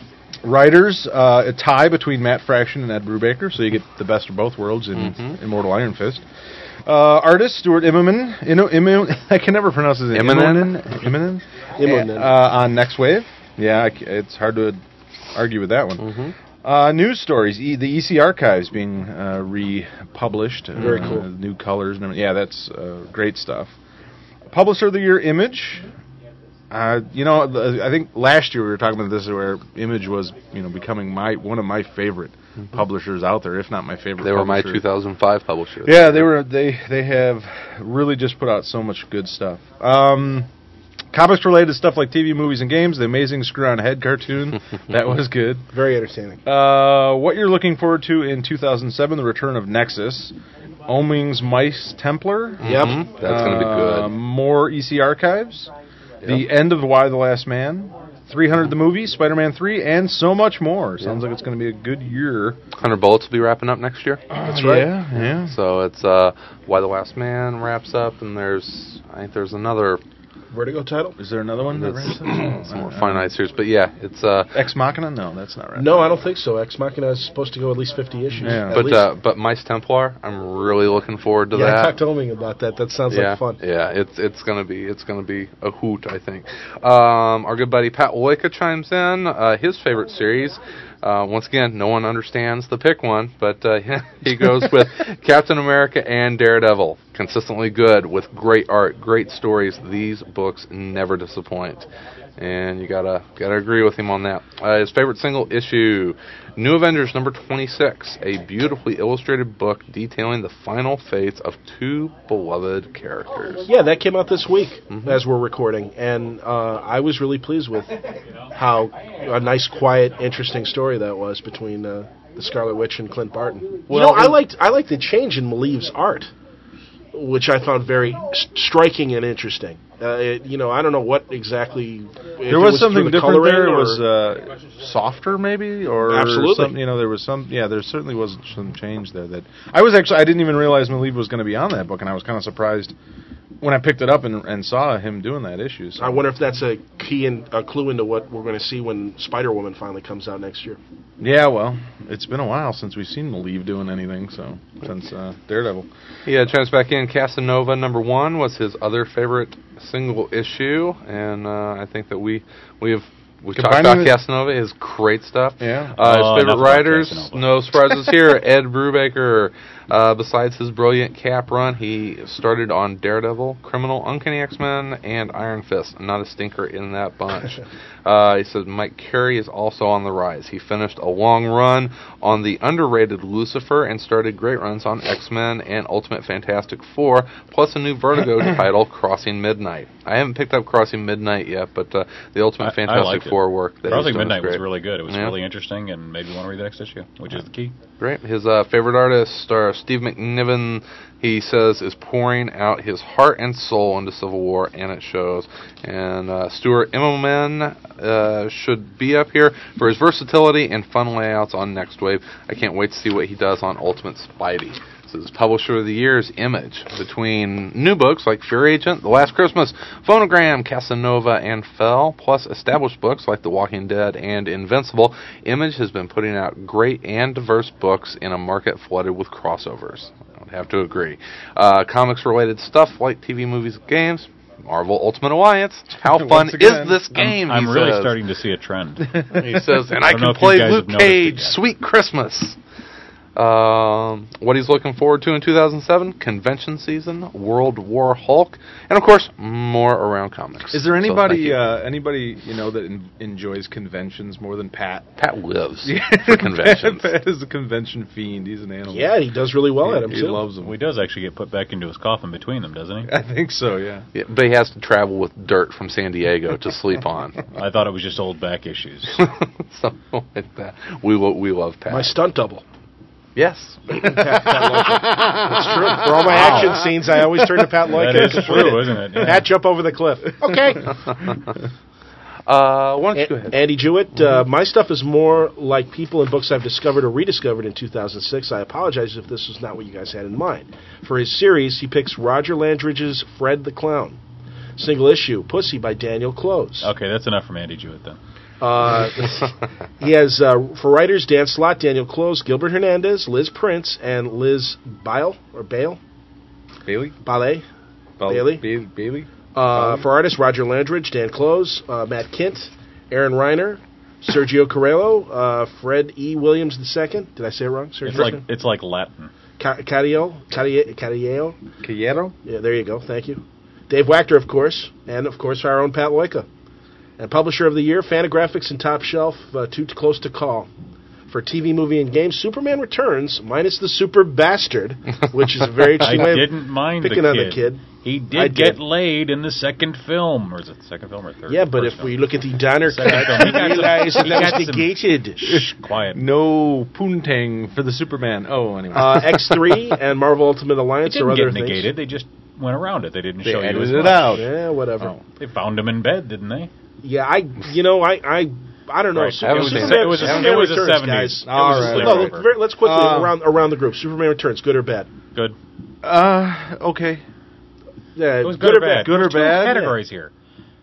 Writers, uh, a tie between Matt Fraction and Ed Brubaker, so you get the best of both worlds in Mm-hmm. Immortal Iron Fist. Uh, artist, Stuart Immonen. Imo, Imo, I can never pronounce his name. Immonen? Immonen? Immonen. Uh, on Next Wave. Yeah, I c- it's hard to argue with that one. Mm-hmm. Uh, news stories, e, the E C Archives being uh, republished. Very uh, cool. New colors. And everything. Yeah, that's uh, great stuff. Publisher of the Year, Image. Uh, you know, the, I think last year we were talking about this, where Image was, you know, becoming my one of my favorite Mm-hmm. publishers out there, if not my favorite. They were my publisher. two thousand five publisher. Yeah, they were. They they have really just put out so much good stuff. Um, comics related stuff like T V, movies, and games. The Amazing Screw on Head cartoon, that was good. Very entertaining. Uh, what you're looking forward to in two thousand seven: the return of Nexus, Oming's Mice Templar. Yep. Mhm. That's going to be Uh, good. more E C Archives. The end of Why the Last Man. three hundred the movie, Spider-Man three, and so much more. Sounds like it's going to be a good year. one hundred Bullets will be wrapping up next year. That's right. Yeah, yeah. So it's uh, Why the Last Man wraps up, and there's I think there's another Vertigo title? Is there another one? That that's wraps some more up? finite series. But yeah, it's uh, Ex Machina? No, that's not right. No, I don't think so. Ex Machina is supposed to go at least fifty issues. Yeah. At but least. uh, but Mice Templar, I'm really looking forward to yeah, that. I talked to Oming about that. That sounds yeah, like fun. yeah, it's it's gonna be it's gonna be a hoot, I think. Um, our good buddy Pat Loika chimes in. Uh, his favorite series. Uh, once again, no one understands the pick one, but uh, he goes with Captain America and Daredevil. Consistently good with great art, great stories. These books never disappoint, and you gotta gotta agree with him on that. Uh, his favorite single issue, New Avengers number twenty-six, a beautifully illustrated book detailing the final fates of two beloved characters. Yeah, that came out this week Mhm. as we're recording, and uh, I was really pleased with how a nice, quiet, interesting story that was between uh, the Scarlet Witch and Clint Barton. Well, you know, I it- liked I liked the change in Malieve's art, which I found very s- striking and interesting. Uh, it, you know, I don't know what exactly. if There it was something through the different there. It coloring was or- uh, softer, maybe, or Absolutely. Some, you know, there was some. Yeah, there certainly was some change there. That I was actually I didn't even realize Malieve was going to be on that book, and I was kind of surprised when I picked it up and, and saw him doing that issue. So. I wonder if that's a key and a clue into what we're going to see when Spider Woman finally comes out next year. Yeah, well, it's been a while since we've seen Malieve doing anything. So since uh, Daredevil. Yeah, chimes back in. Casanova number one was his other favorite single issue, and uh, I think that we we have we talked Combining about the- Casanova. His great stuff. Yeah. Uh, Oh, his favorite enough about writers, Casanova. no surprises here. Ed Brubaker. Uh, besides his brilliant Cap run, he started on Daredevil, Criminal, Uncanny X-Men, and Iron Fist. Not a stinker in that bunch. uh, he says Mike Carey is also on the rise. He finished a long run on the underrated Lucifer and started great runs on X-Men and Ultimate Fantastic Four, plus a new Vertigo title, Crossing Midnight. I haven't picked up Crossing Midnight yet, but uh, the Ultimate I- I Fantastic liked it. Four work that he's Crossing doing is Midnight was great. really good. It was Yeah. really interesting and made me want to read the next issue, which is the key. Great. His uh, favorite artist, uh, Steve McNiven, he says, is pouring out his heart and soul into Civil War, and it shows. And uh, Stuart Immonen uh, should be up here for his versatility and fun layouts on Next Wave. I can't wait to see what he does on Ultimate Spidey. So his publisher of the year is Image. Between new books like Fear Agent, The Last Christmas, Phonogram, Casanova, and Fell, plus established books like The Walking Dead and Invincible, Image has been putting out great and diverse books in a market flooded with crossovers. I would have to agree. Uh, comics-related stuff like T V, movies, games, Marvel Ultimate Alliance. How fun Once again, is this game? I'm, I'm he really says. starting to see a trend. He says, and I I don't know can if you play guys Luke have noticed it Cage, yet. Sweet Christmas. Um, what he's looking forward to in two thousand seven, convention season, World War Hulk, and of course, more around comics. Is there So thank anybody you. uh, anybody you know that en- enjoys conventions more than Pat? Pat lives for conventions. Pat, Pat is a convention fiend. He's an animal. Yeah, he does really well he, at them he too. loves them. Well, he does actually get put back into his coffin between them, doesn't he? I think so. Yeah. Yeah, but he has to travel with dirt from San Diego to sleep on. I thought it was just old back issues. Something like that. We lo- we love Pat. My stunt double. yes. Pat, Pat Loika. That's true. For all my action scenes, I always turn to Pat Loika. That is true, isn't it? Yeah. Pat, jump over the cliff. Okay. Uh, why don't you go A- ahead? Andy Jewett, uh, my stuff is more like people and books I've discovered or rediscovered in two thousand six. I apologize if this was not what you guys had in mind. For his series, he picks Roger Landridge's Fred the Clown. Single issue, Pussy by Daniel Close. Okay, that's enough from Andy Jewett then. Uh, he has, uh, for writers, Dan Slott, Daniel Close, Gilbert Hernandez, Liz Prince, and Liz Bile, or Bale? Bailey? Bale? Bal- Bailey? Ba- Bailey? Uh, for artists, Roger Landridge, Dan Close, uh, Matt Kint, Aaron Reiner, Sergio Carello, uh, Fred E. Williams the second. Did I say it wrong? Sergio It's like it's like Latin. Carillo, Carillo. Cayero? Yeah, there you go. Thank you. Dave Wachter, of course, and of course our own Pat Loika. And Publisher of the Year, Fantagraphics and Top Shelf, uh, Too Close to Call. For T V, movie, and games, Superman Returns, minus the super bastard, which is a very interesting I way didn't of mind picking the on kid. the kid. He did I get did. laid in the second film, or is it the second film or third? Yeah, but First if film. we look at the Donner Second cut, film. He we got some- realize he that got was some- negated. Shh, quiet. No poontang for the Superman. Oh, anyway. Uh, X three and Marvel Ultimate It Alliance didn't or other get things. negated. They just went around it. They didn't They show you edited as it much. out. Yeah, whatever. Oh. They found him in bed, didn't they? Yeah, I, you know, I, I, I don't know. Right. Superman, It was a- Superman, it was a- Superman it was a Returns, seventies. guys. All It was a right. slip No, over. let's, let's quickly Uh, around around the group. Superman Returns, good or bad? Good. Uh, okay. Yeah, It was good, or bad. Good or There's two bad? categories here.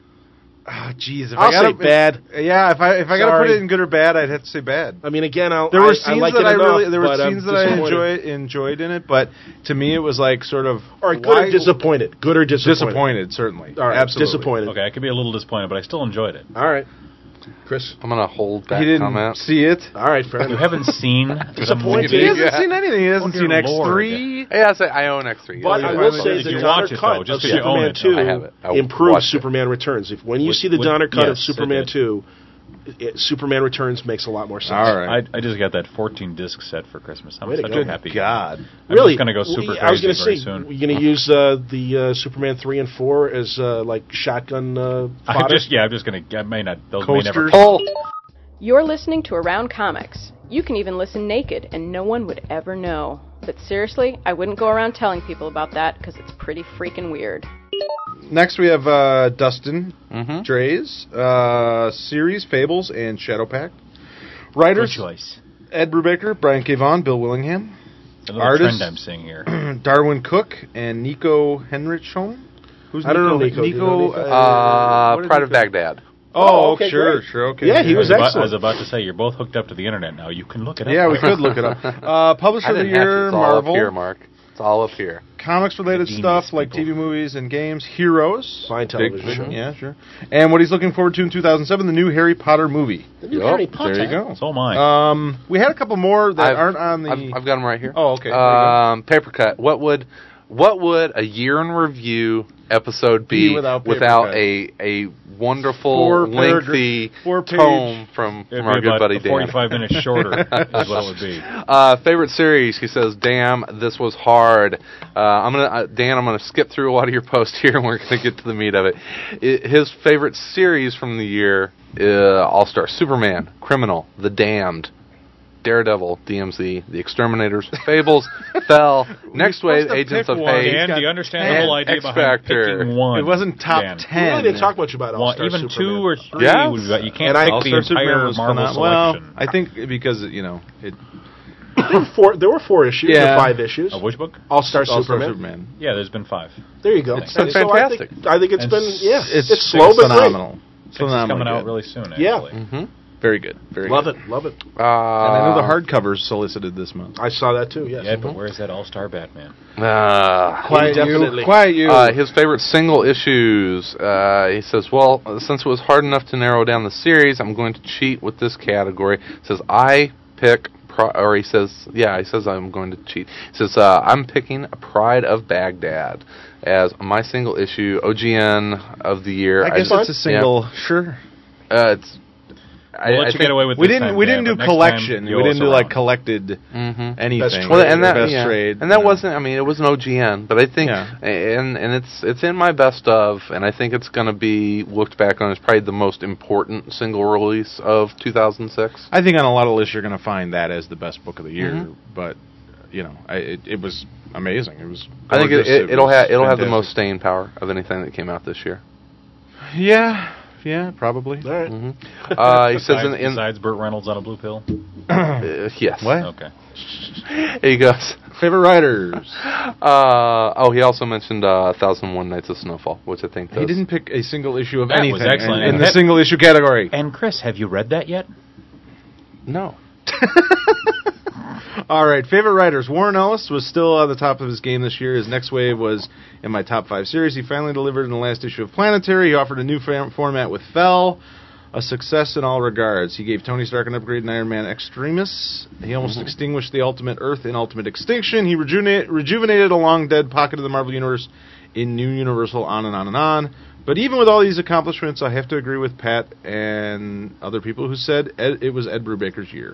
Oh, jeez. If I'll I gotta, say bad. Yeah, if I if I got to Sorry. put it in good or bad, I'd have to say bad. I mean, again, I'll, There were I, scenes I like that it I enough, really there were but I'm scenes that I disappointed. enjoy, enjoyed in it, but to me it was like sort of All right, good why- or disappointed? Good or disappointed? disappointed, certainly. All right, Absolutely. disappointed. Okay, I could be a little disappointed, but I still enjoyed it. All right, Chris. I'm gonna hold that He didn't comment. see it. All right, fair You enough. haven't seen the Disappointed. He movie. hasn't Yeah. seen anything. He hasn't Oh, seen dear X three. Yeah, I say I own X three. But Yeah, I you will finally say did. the You Donner watch it, cut though, of just 'cause you own Superman it. two I have it. I improves watched it. Superman Returns. If when you Would- see the would- Donner cut of yes, it Superman did. two, it, Superman Returns makes a lot more sense. All right. I, I just got that fourteen disc set for Christmas. I'm Way to such go. a happy God. I'm Really? just going to go super I was crazy going to very say, soon. you're going to use uh, the uh, Superman three and four as uh, like shotgun uh, I fodder? just yeah, I'm just going to. I may not. Those may never. Coasters. Pull. You're listening to Around Comics. You can even listen naked, and no one would ever know. But seriously, I wouldn't go around telling people about that because it's pretty freaking weird. Next we have uh, Dustin Mm-hmm. Dre's uh, series, Fables, and Shadow Pact. Good Writers, choice. Ed Brubaker, Brian K. Vaughan, Bill Willingham. The little Artist- trend I'm seeing here. Darwin Cook, and Nico Henrichon. Who's I don't know Nico. Do you know Nico? Uh, what is Pride of Nico? Baghdad. Oh, Oh, okay, sure, great. sure, okay. Yeah, he I was was, about, I excellent. was about to say you're both hooked up to the internet now. You can look it up. Yeah, we could look it up. Uh, Publisher I of the didn't have to. Year, It's all Marvel. up here, Mark. It's all up here. Comics-related Genius stuff like people. T V, movies, and games. Heroes. Fine television Big- show. Yeah, sure. And what he's looking forward to in two thousand seven, the new Harry Potter movie. The new Yup, Harry Potter. There you go. So am I. Um, we had a couple more that I've- aren't on the... I've, I've got them right here. Oh, okay. There you go. Um, paper cut. What would what would a year in review episode be, Be without paper without cut. a a wonderful Four lengthy paragra- four page- tome from, It'd from our be good about buddy Dan? forty-five minutes shorter is what it would be. Uh, favorite series? He says, "Damn, this was hard." Uh, I'm gonna uh, Dan. I'm gonna skip through a lot of your posts here, and we're gonna get to the meat of it. I his favorite series from the year: uh, All Star, Superman, Criminal, The Damned, Daredevil, D M Z, The Exterminators, Fables, Fell, Next supposed Wave, to Agents pick of one. Hate. Dan, got- do you understand the whole and idea X behind Factor. picking one? It wasn't top Dan. We ten. really didn't talk much about Well, All-Star even Superman. two or three. Yeah. Would be, you can't And I- pick the All-Star Superman entire was Marvel phenom- Well, selection. I think because, you know, it... There were four, there were four issues Yeah. or five issues. A which book? All-Star All-Star Superman. Superman. Yeah, there's been five. There you go. It's And been so I fantastic. think, I think it's And been, yeah, It's, it's, slow but phenomenal. Six is Phenomenal. coming out good. really soon. Actually. Yeah. Mm-hmm. Very good. Very great. Love good. it, love it. Uh, And I know the hardcovers solicited this month. I saw that too, yes. Yeah, but where's that All-Star Batman? Uh, Quiet Indefinitely. you. Quiet you. Uh, his favorite single issues. Uh, he says, "Well, since it was hard enough to narrow down the series, I'm going to cheat with this category." He says, "I pick," Pri- or he says, "Yeah, he says I'm going to cheat." He says, uh, "I'm picking Pride of Baghdad as my single issue O G N of the year." I guess just- it's a single... Sure. yeah. Uh, it's. I, We'll I let you think- get away with We this didn't. time, We Dan, didn't do but next collection. time, We you'll didn't do also like round. collected Mhm. anything. Best Well, trade. and that, best yeah. trade. and that you know. wasn't. I mean, it was an O G N, but I think, Yeah. and and it's it's in my best of, and I think it's going to be looked back on as probably the most important single release of two thousand six. I think on a lot of lists you're going to find that as the best book of the year. Mhm. But you know, I, it, it was amazing. It was. I think it, gorgeous. it, it'll was have it'll have the fantastic. most staying power of anything that came out this year. Yeah. Yeah. Probably. All right. hmm Uh, he says Besides, in, in besides Burt Reynolds on a blue pill. uh, yes. What? Okay. He goes. Favorite writers? Uh, oh, he also mentioned uh, Thousand and One Nights of Snowfall, which I think does. He didn't pick a single issue of That anything was excellent. in, in And the that- single issue category. And Chris, have you read that yet? No. All right, favorite writers. Warren Ellis was still on the top of his game this year. His next wave was in my top five series. He finally delivered in the last issue of Planetary. He offered a new fam- format with Fell, a success in all regards. He gave Tony Stark an upgrade in Iron Man Extremis. He almost Mm-hmm. extinguished the Ultimate Earth in Ultimate Extinction. He rejuvenate, rejuvenated a long-dead pocket of the Marvel Universe in New Universal, on and on and on. But even with all these accomplishments, I have to agree with Pat and other people who said Ed, it was Ed Brubaker's year.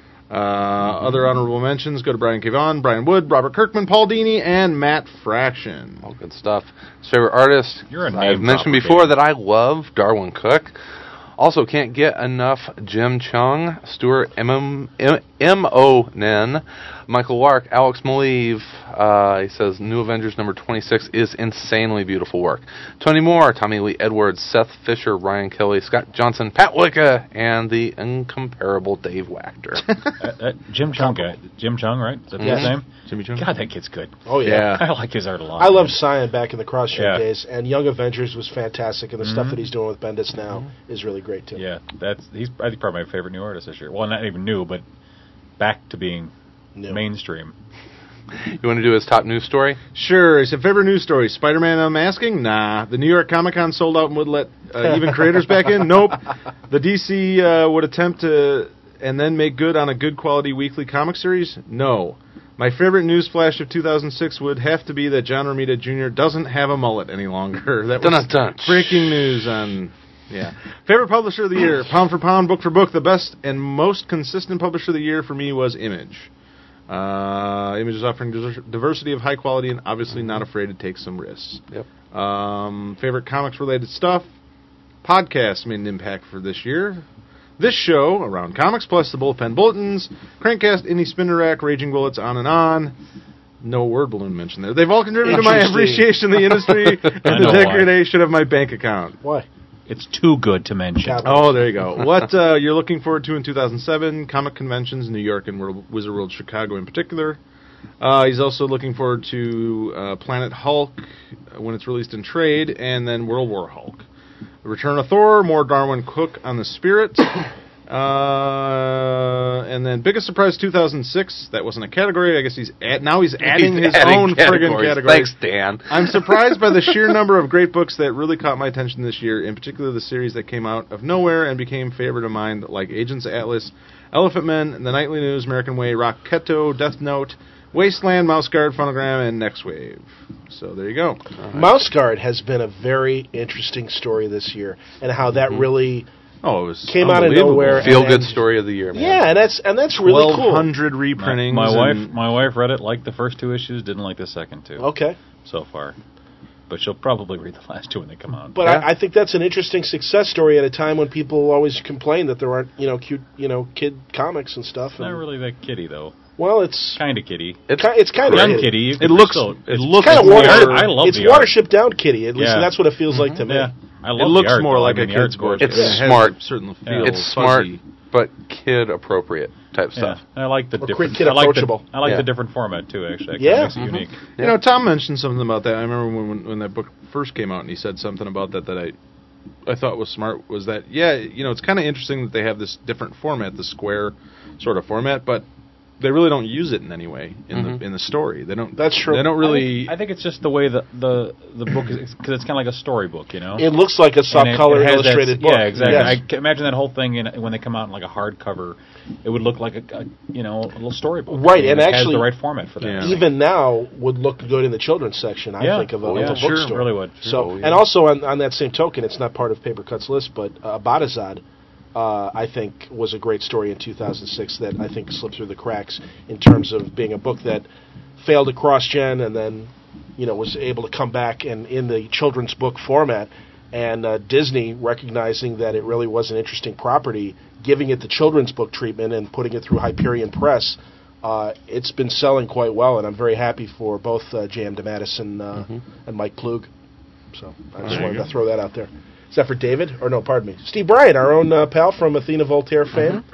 Uh, other honorable mentions go to Brian K. Vaughan, Brian Wood, Robert Kirkman, Paul Dini, and Matt Fraction. All good stuff. His favorite artist. You're a I've name mentioned dropper, before Dave. that I love Darwin Cook. Also, can't get enough Jim Chung, Stuart M. M. O. Nen, Michael Lark, Alex Maleev. Uh, he says New Avengers number twenty-six is insanely beautiful work. Tony Moore, Tommy Lee Edwards, Seth Fisher, Ryan Kelly, Scott Johnson, Pat Wicca, and the incomparable Dave Wachter. Uh, uh, Jim Chung, guy. Jim Chung, right? Is that Yes. his name? Jimmy Chung? God, that kid's good. Oh, yeah. I like his art a lot. I love Cyan back in the Crosshair Yeah. days, and Young Avengers was fantastic, and the stuff Mhm. that he's doing with Bendis now is really great, too. Yeah, that's he's I think probably my favorite new artist this year. Well, not even new, but back to being No. mainstream. You want to do his top news story? Sure. He said, favorite news story, Spider-Man Unmasking? Nah. The New York Comic-Con sold out and would let uh, even creators back in? Nope. The D C uh, would attempt to and then make good on a good quality weekly comic series? No. My favorite news flash of two thousand six would have to be that John Romita Junior doesn't have a mullet any longer. That was Dun-dun-dun. breaking news on... Yeah. Favorite publisher of the year, pound for pound, book for book, the best and most consistent publisher of the year for me was Image. Uh, Image is offering dis- diversity of high quality and obviously not afraid to take some risks. Yep. Um, favorite comics related stuff, podcasts made an impact for this year. This show, Around Comics, plus the Bullpen Bulletins, Crankcast, Indie Spinner Rack, Raging Bullets, on and on. No word balloon mentioned there. They've all contributed to my Interesting. appreciation of the industry I and the know why. degradation of my bank account. Why? It's too good to mention. Got Oh, there you go. What uh, you're looking forward to in two thousand seven, comic conventions in New York and World, Wizard World Chicago in particular. Uh, he's also looking forward to uh, Planet Hulk uh, when it's released in trade, and then World War Hulk. The Return of Thor, more Darwin Cook on the Spirit. Uh, and then biggest surprise two thousand six, that wasn't a category. I guess he's add, now he's adding He's his adding own friggin' categories. category. Thanks, Dan. I'm surprised by the sheer number of great books that really caught my attention this year, in particular the series that came out of nowhere and became favorite of mine, like Agents Atlas, Elephant Men, The Nightly News, American Way, Rocketo, Death Note, Wasteland, Mouse Guard, Phonogram, and Next Wave. So there you go. Mouse Guard has been a very interesting story this year, and how that really Oh, it was came out of unbelievable. nowhere. Feel and- good story of the year, man. Yeah, and that's and that's really twelve cool. hundred My, reprintings. my wife, and- my wife read it, liked the first two issues, didn't like the second two Okay, so far, but she'll probably read the last two when they come out. but Yeah. I, I think that's an interesting success story at a time when people always complain that there aren't you know cute you know kid comics and stuff. It's not and- really that kiddie though. Well, it's Kind of kiddie. It's, ki- it's kind of Young kitty. You It could looks- still- it it's looks kind of more- water. I love it's the art. Watership Down kitty. At least Yeah. that's what it feels like to me. Yeah, I love it looks the art, more though. like I mean, a the art's kid's book. gorgeous. It's It has smart. a certain Yeah. feel. it's smart, fuzzy. but kid appropriate type Yeah, stuff. and I like the Or different. kid I like the, approachable. I like Yeah. the different format too. Actually, it Yeah. kinda makes it Mhm. unique. You know, Tom mentioned something about that. I remember when, when when that book first came out, and he said something about that that I I thought was smart. Was that yeah, you know, it's kind of interesting that they have this different format, the square sort of format, but they really don't use it in any way in Mhm. the in the story. They don't. That's true. They don't I really. think, I think it's just the way the the the book is because it's kind of like a storybook, you know. It looks like a soft And it- color it has that- illustrated book. Yeah, exactly. Yes. I can imagine that whole thing in, when they come out in like a hardcover, it would look like a, a you know a little storybook. Right, I mean, and it actually- has the right format for that. Yeah. Even now would look good in the children's section. I Yeah. think of a, Oh, of yeah, a sure, bookstore. really would. So, Oh, yeah. and also on, on that same token, it's not part of Paper Cut's list, but uh, Badazad, uh, I think, was a great story in two thousand six that I think slipped through the cracks in terms of being a book that failed to cross-gen and then, you know, was able to come back and in the children's book format. And uh, Disney, recognizing that it really was an interesting property, giving it the children's book treatment and putting it through Hyperion Press, uh, it's been selling quite well, and I'm very happy for both uh, J M DeMatteis and, uh, and Mike Klug. So I just There you wanted go. to throw that out there. Is that for David? Or no, pardon me. Steve Bryant, our own uh, pal from Athena Voltaire fame.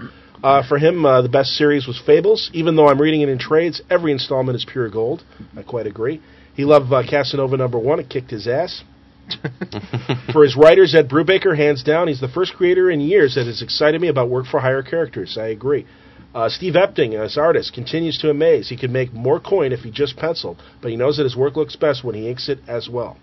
Uh, for him, uh, the best series was Fables. Even though I'm reading it in trades, every installment is pure gold. I quite agree. He loved uh, Casanova number one. It kicked his ass. For his writers, Ed Brubaker, hands down, he's the first creator in years that has excited me about work-for-hire characters. I agree. Uh, Steve Epting, as artist, continues to amaze. He could make more coin if he just penciled, but he knows that his work looks best when he inks it as well.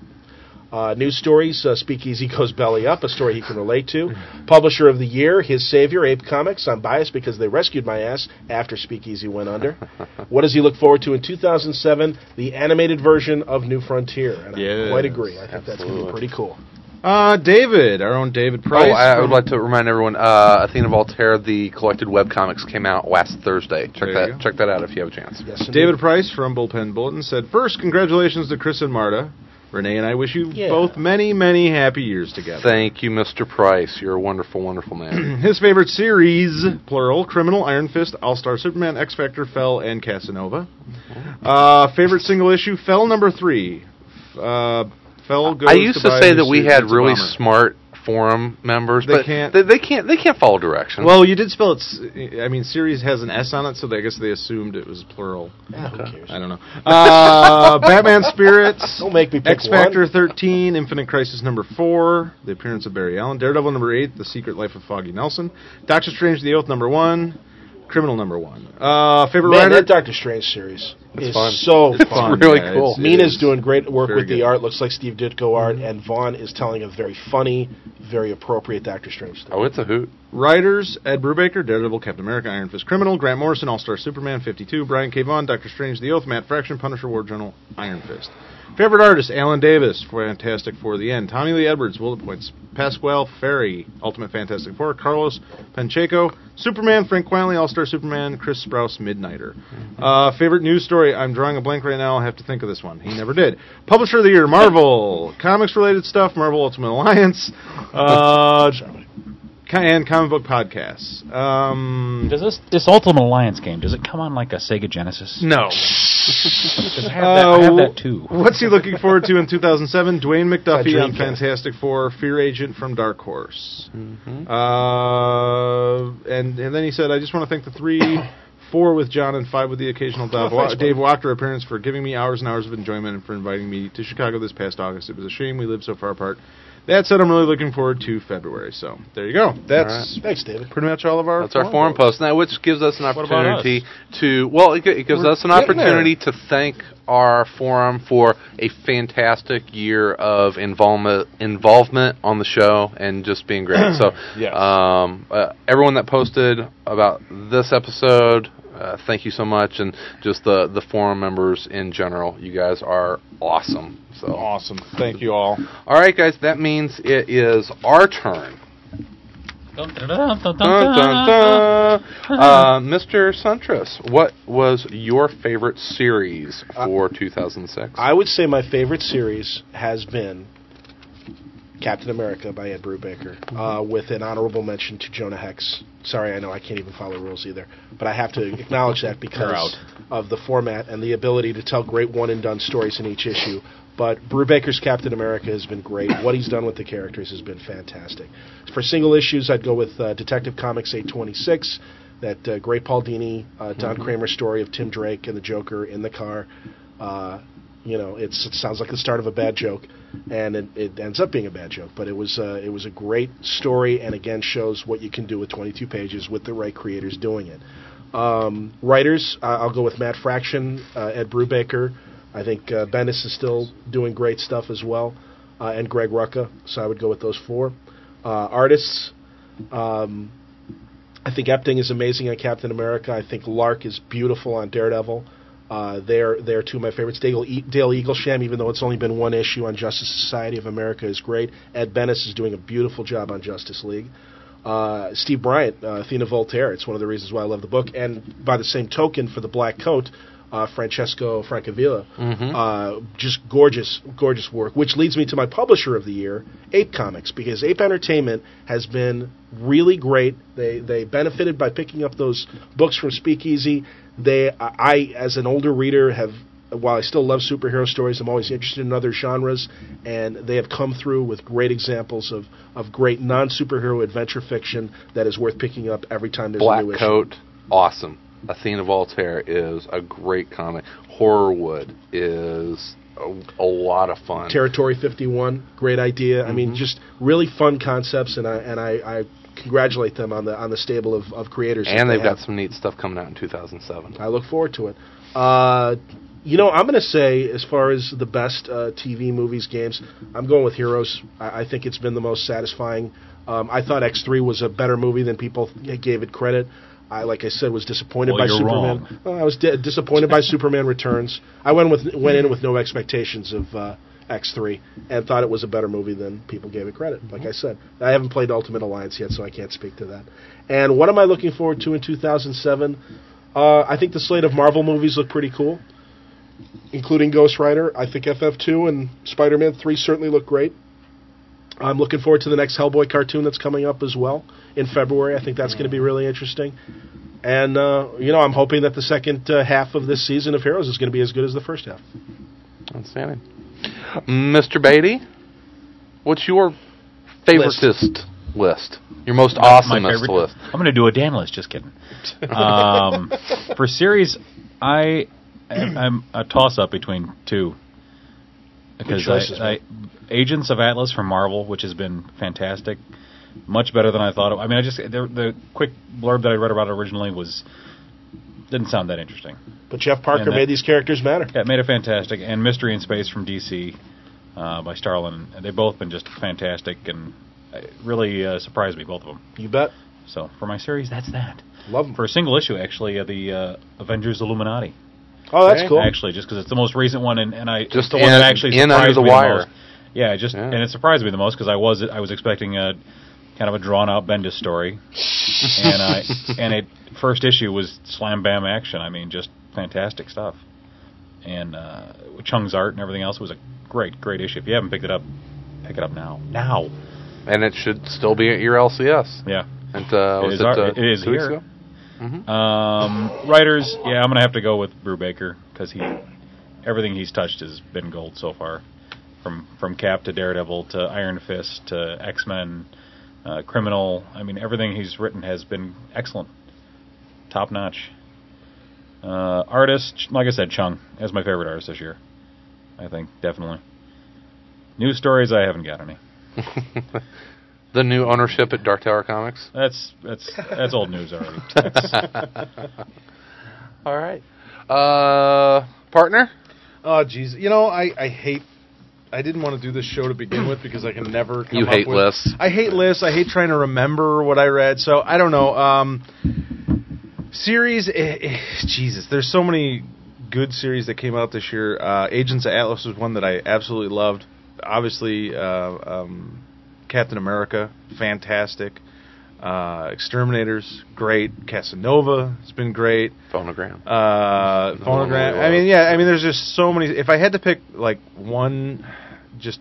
Uh, news stories, uh, Speakeasy goes belly up, a story he can relate to. Publisher of the year, his savior, Ape Comics. I'm biased because they rescued my ass after Speakeasy went under. What does he look forward to in two thousand seven? The animated version of New Frontier. And Yes, I quite agree. I think absolutely. that's going to be pretty cool. Uh, David, our own David Price. Oh, I from- would like to remind everyone, uh, Athena Voltaire, the collected webcomics, came out last Thursday. Check There you that go. check that out if you have a chance. Yes, indeed. David Price from Bullpen Bulletin said, first, congratulations to Chris and Marta. Renee and I wish you Yeah. both many, many happy years together. Thank you, Mister Price. You're a wonderful, wonderful man. His favorite series, plural, Criminal, Iron Fist, All-Star Superman, X-Factor, Fell, and Casanova. Uh, favorite single issue, Fell number three. Uh, Fell goes I used to, buy say a that we suit, had it's a really bomber. smart forum members, They but can't- they, they can't they can't follow directions. Well, you did spell it. s- I mean, series has an S on it, so I guess they assumed it was plural. Yeah, who cares? I don't know. Uh, Batman Spirits. Don't make me pick X Factor one. thirteen, Infinite Crisis number four, the appearance of Barry Allen, Daredevil number eight, The Secret Life of Foggy Nelson, Doctor Strange: The Oath number one, Criminal number one. Uh, favorite Man, writer? that Doctor Strange series is fun. so It's fun. really yeah, cool. it's- it Mina's is doing great work very with the good. art. Looks like Steve Ditko art, and Vaughn is telling a very funny, very appropriate Doctor Strange story. Oh, it's a hoot. Writers: Ed Brubaker, Daredevil, Captain America, Iron Fist, Criminal, Grant Morrison, All-Star Superman, fifty-two, Brian K. Vaughan, Doctor Strange: The Oath, Matt Fraction, Punisher, War Journal, Iron Fist. Favorite artist: Alan Davis, Fantastic Four: The End, Tommy Lee Edwards, Bullet Points, Pasquale Ferry, Ultimate Fantastic Four, Carlos Pacheco, Superman, Frank Quinley, All-Star Superman, Chris Sprouse, Midnighter. Uh, favorite news story: I'm drawing a blank right now. I'll have to think of this one. He never did. Publisher of the year: Marvel. Comics-related stuff: Marvel Ultimate Alliance. Uh, and comic book podcasts. Um, Does this this Ultimate Alliance game, does it come on like a Sega Genesis? no. 'Cause I have, that, I have that too. What's he looking forward to in two thousand seven? Dwayne McDuffie That on Dreamcast. Fantastic Four, Fear Agent from Dark Horse. Mm-hmm. Uh, and and then he said, I just want to thank the three, four with John, and five with the occasional Dave, Oh, thanks, Dave Wachter appearance for giving me hours and hours of enjoyment and for inviting me to Chicago this past August. It was a shame we lived so far apart. That said, I'm really looking forward to February. So there you go. That's Thanks, David. pretty much all of our That's our forum post now, which gives us an What about opportunity to well, it, gi- it gives We're us an getting opportunity to thank our forum for a fantastic year of involvement involvement on the show and just being great. So, Yes. um, uh, everyone that posted about this episode, uh, thank you so much, and just the the forum members in general, you guys are awesome. So, Awesome. Thank you all. all right, guys, that means it is our turn. Dun, dun, dun, dun, Dun, dun, dun. Uh, Mister Suntress, what was your favorite series for two thousand six? I would say my favorite series has been Captain America by Ed Brubaker, uh, with an honorable mention to Jonah Hex. Sorry, I know I can't even follow rules either, but I have to acknowledge that because of the format and the ability to tell great one-and-done stories in each issue. But Brubaker's Captain America has been great. What he's done with the characters has been fantastic. For single issues, I'd go with uh, Detective Comics eight twenty-six, that uh, great Paul Dini, uh, Don Kramer story of Tim Drake and the Joker in the car. Uh, you know, it's, it sounds like the start of a bad joke, and it, it ends up being a bad joke. But it was uh, it was a great story, and again shows what you can do with twenty-two pages with the right creators doing it. Um, writers, uh, I'll go with Matt Fraction, uh, Ed Brubaker. I think uh, Bendis is still doing great stuff as well, uh, and Greg Rucka. So I would go with those four. Uh, artists, um, I think Epting is amazing on Captain America. I think Lark is beautiful on Daredevil. Uh, they're they're two of my favorites. Dale, e- Dale Eaglesham, even though it's only been one issue on Justice Society of America, is great. Ed Bennis is doing a beautiful job on Justice League. Uh, Steve Bryant, uh, Athena Voltaire. It's one of the reasons why I love the book. And by the same token, for the Black Coat, uh, Francesco Francavilla. Mhm. Uh, just gorgeous, gorgeous work. Which leads me to my publisher of the year, Ape Comics, because Ape Entertainment has been really great. They they benefited by picking up those books from Speakeasy. They, I, as an older reader, have while I still love superhero stories, I'm always interested in other genres, and they have come through with great examples of, of great non-superhero adventure fiction that is worth picking up every time there's Black a new issue. Coat, awesome. Athena Voltaire is a great comic. Horrorwood is a, a lot of fun. Territory fifty-one, great idea. Mm-hmm. I mean, just really fun concepts, and I and I, I congratulate them on the on the stable of, of creators. And that they've they got have. some neat stuff coming out in two thousand seven. I look forward to it. Uh, you know, I'm going to say, as far as the best uh, T V, movies, games, I'm going with Heroes. I, I think it's been the most satisfying. Um, I thought X three was a better movie than people gave it credit. I, like I said, was disappointed Well, by you're Superman. Uh, I was di- disappointed by Superman Returns. I went with went in with no expectations of uh, X three and thought it was a better movie than people gave it credit. Like I said, I haven't played Ultimate Alliance yet, so I can't speak to that. And what am I looking forward to in two thousand seven? Uh, I think the slate of Marvel movies look pretty cool, including Ghost Rider. I think F F two and Spider-Man three certainly look great. I'm looking forward to the next Hellboy cartoon that's coming up as well in February. I think that's going to be really interesting. And, uh, you know, I'm hoping that the second uh, half of this season of Heroes is going to be as good as the first half. Outstanding. Mister Beatty, what's your favoritist list? Your most My awesomest favorite- list? I'm going to do a Dan list. Just kidding. Um, for series, I I'm a toss up between two. Because choices, I, I, Agents of Atlas from Marvel, which has been fantastic, much better than I thought. It, I mean, I just the, the quick blurb that I read about it originally was didn't sound that interesting. But Jeff Parker And that- made these characters matter. Yeah, it made it fantastic. And Mystery in Space from D C uh, by Starlin. They've both been just fantastic and it really uh, surprised me, both of them. You bet. So for my series, that's that. Love them. For a single issue, actually, uh, the uh, Avengers Illuminati. Oh, that's Okay. cool. Actually, just because it's the most recent one, and, and I Just it's the one that in- actually in surprised under the me wire. the most. Yeah, just Yeah. and it surprised me the most because I was I was expecting a kind of a drawn out Bendis story, and I and it first issue was slam bam action. I mean, just fantastic stuff, and uh, Chung's art and everything else was a great great issue. If you haven't picked it up, pick it up now. Now, And it should still be at your L C S. yeah. And uh, It was is it, our- uh, it is two weeks here. ago? Mm-hmm. Um, writers, yeah, I'm gonna have to go with Brubaker because he, everything he's touched has been gold so far, from from Cap to Daredevil to Iron Fist to X-Men, uh, Criminal. I mean, everything he's written has been excellent, top notch. Uh, artist, like I said, Chung is my favorite artist this year. I think definitely. News stories, I haven't got any. The new ownership at Dark Tower Comics. That's that's that's old news already. That's, All right. Uh, partner? Oh, jeez. You know, I, I hate... I didn't want to do this show to begin with because I can never come You up hate with... lists. I hate lists. I hate trying to remember what I read. So, I don't know. Um, series... Eh, eh, Jesus, there's so many good series that came out this year. Uh, Agents of Atlas was one that I absolutely loved. Obviously, uh, um, Captain America, fantastic. Uh, Exterminators, great. Casanova has been great. Phonogram. Uh, No, Phonogram. no, I mean, yeah. I mean, there's just so many. If I had to pick like one, just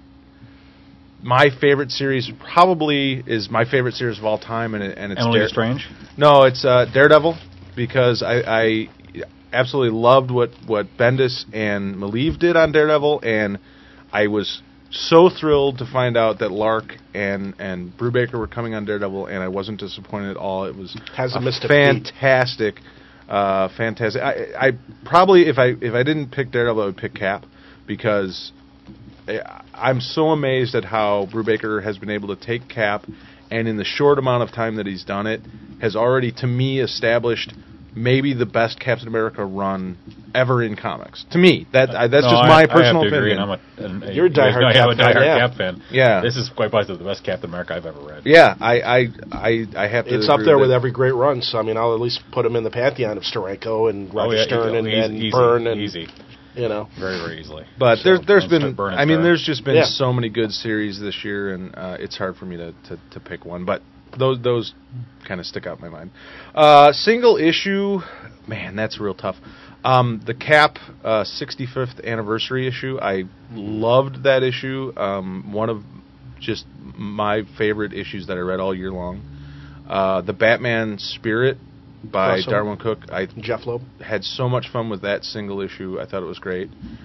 my favorite series probably is my favorite series of all time, and it, and it's Emily Dare- Strange. No, it's uh, Daredevil because I, I absolutely loved what what Bendis and Malieve did on Daredevil, and I was so thrilled to find out that Lark and and Brubaker were coming on Daredevil, and I wasn't disappointed at all. It was Hasn't a missed a fantastic, uh, fantastic. I, I probably if I if I didn't pick Daredevil, I would pick Cap because I, I'm so amazed at how Brubaker has been able to take Cap, and in the short amount of time that he's done it, has already to me established maybe the best Captain America run ever in comics. To me, that I, that's No, just I- my I personal have to agree, opinion. and I'm a, an- You're a you guys diehard know I have a Cap fan, diehard yeah. Cap fan. Yeah. This is quite possibly the best Captain America I've ever read. Yeah, I I I, I have to. It's up agree there with with that. every great run, so I mean, I'll at least put him in the pantheon of Steranko and Roger oh, yeah, Stern and, easy, and easy, Byrne and easy, you know. very very easily. But So, there's there's and been Stern- Byrne and I mean Stern. there's just been Yeah. so many good series this year, and uh, it's hard for me to, to, to pick one. But those those kind of stick out in my mind. Uh, single issue, man, that's real tough. Um, the Cap uh, sixty-fifth anniversary issue, I loved that issue. Um, one of just my favorite issues that I read all year long. Uh, the Batman Spirit by Crossover. Darwin Cook. I Jeff Loeb. had so much fun with that single issue. I thought it was great.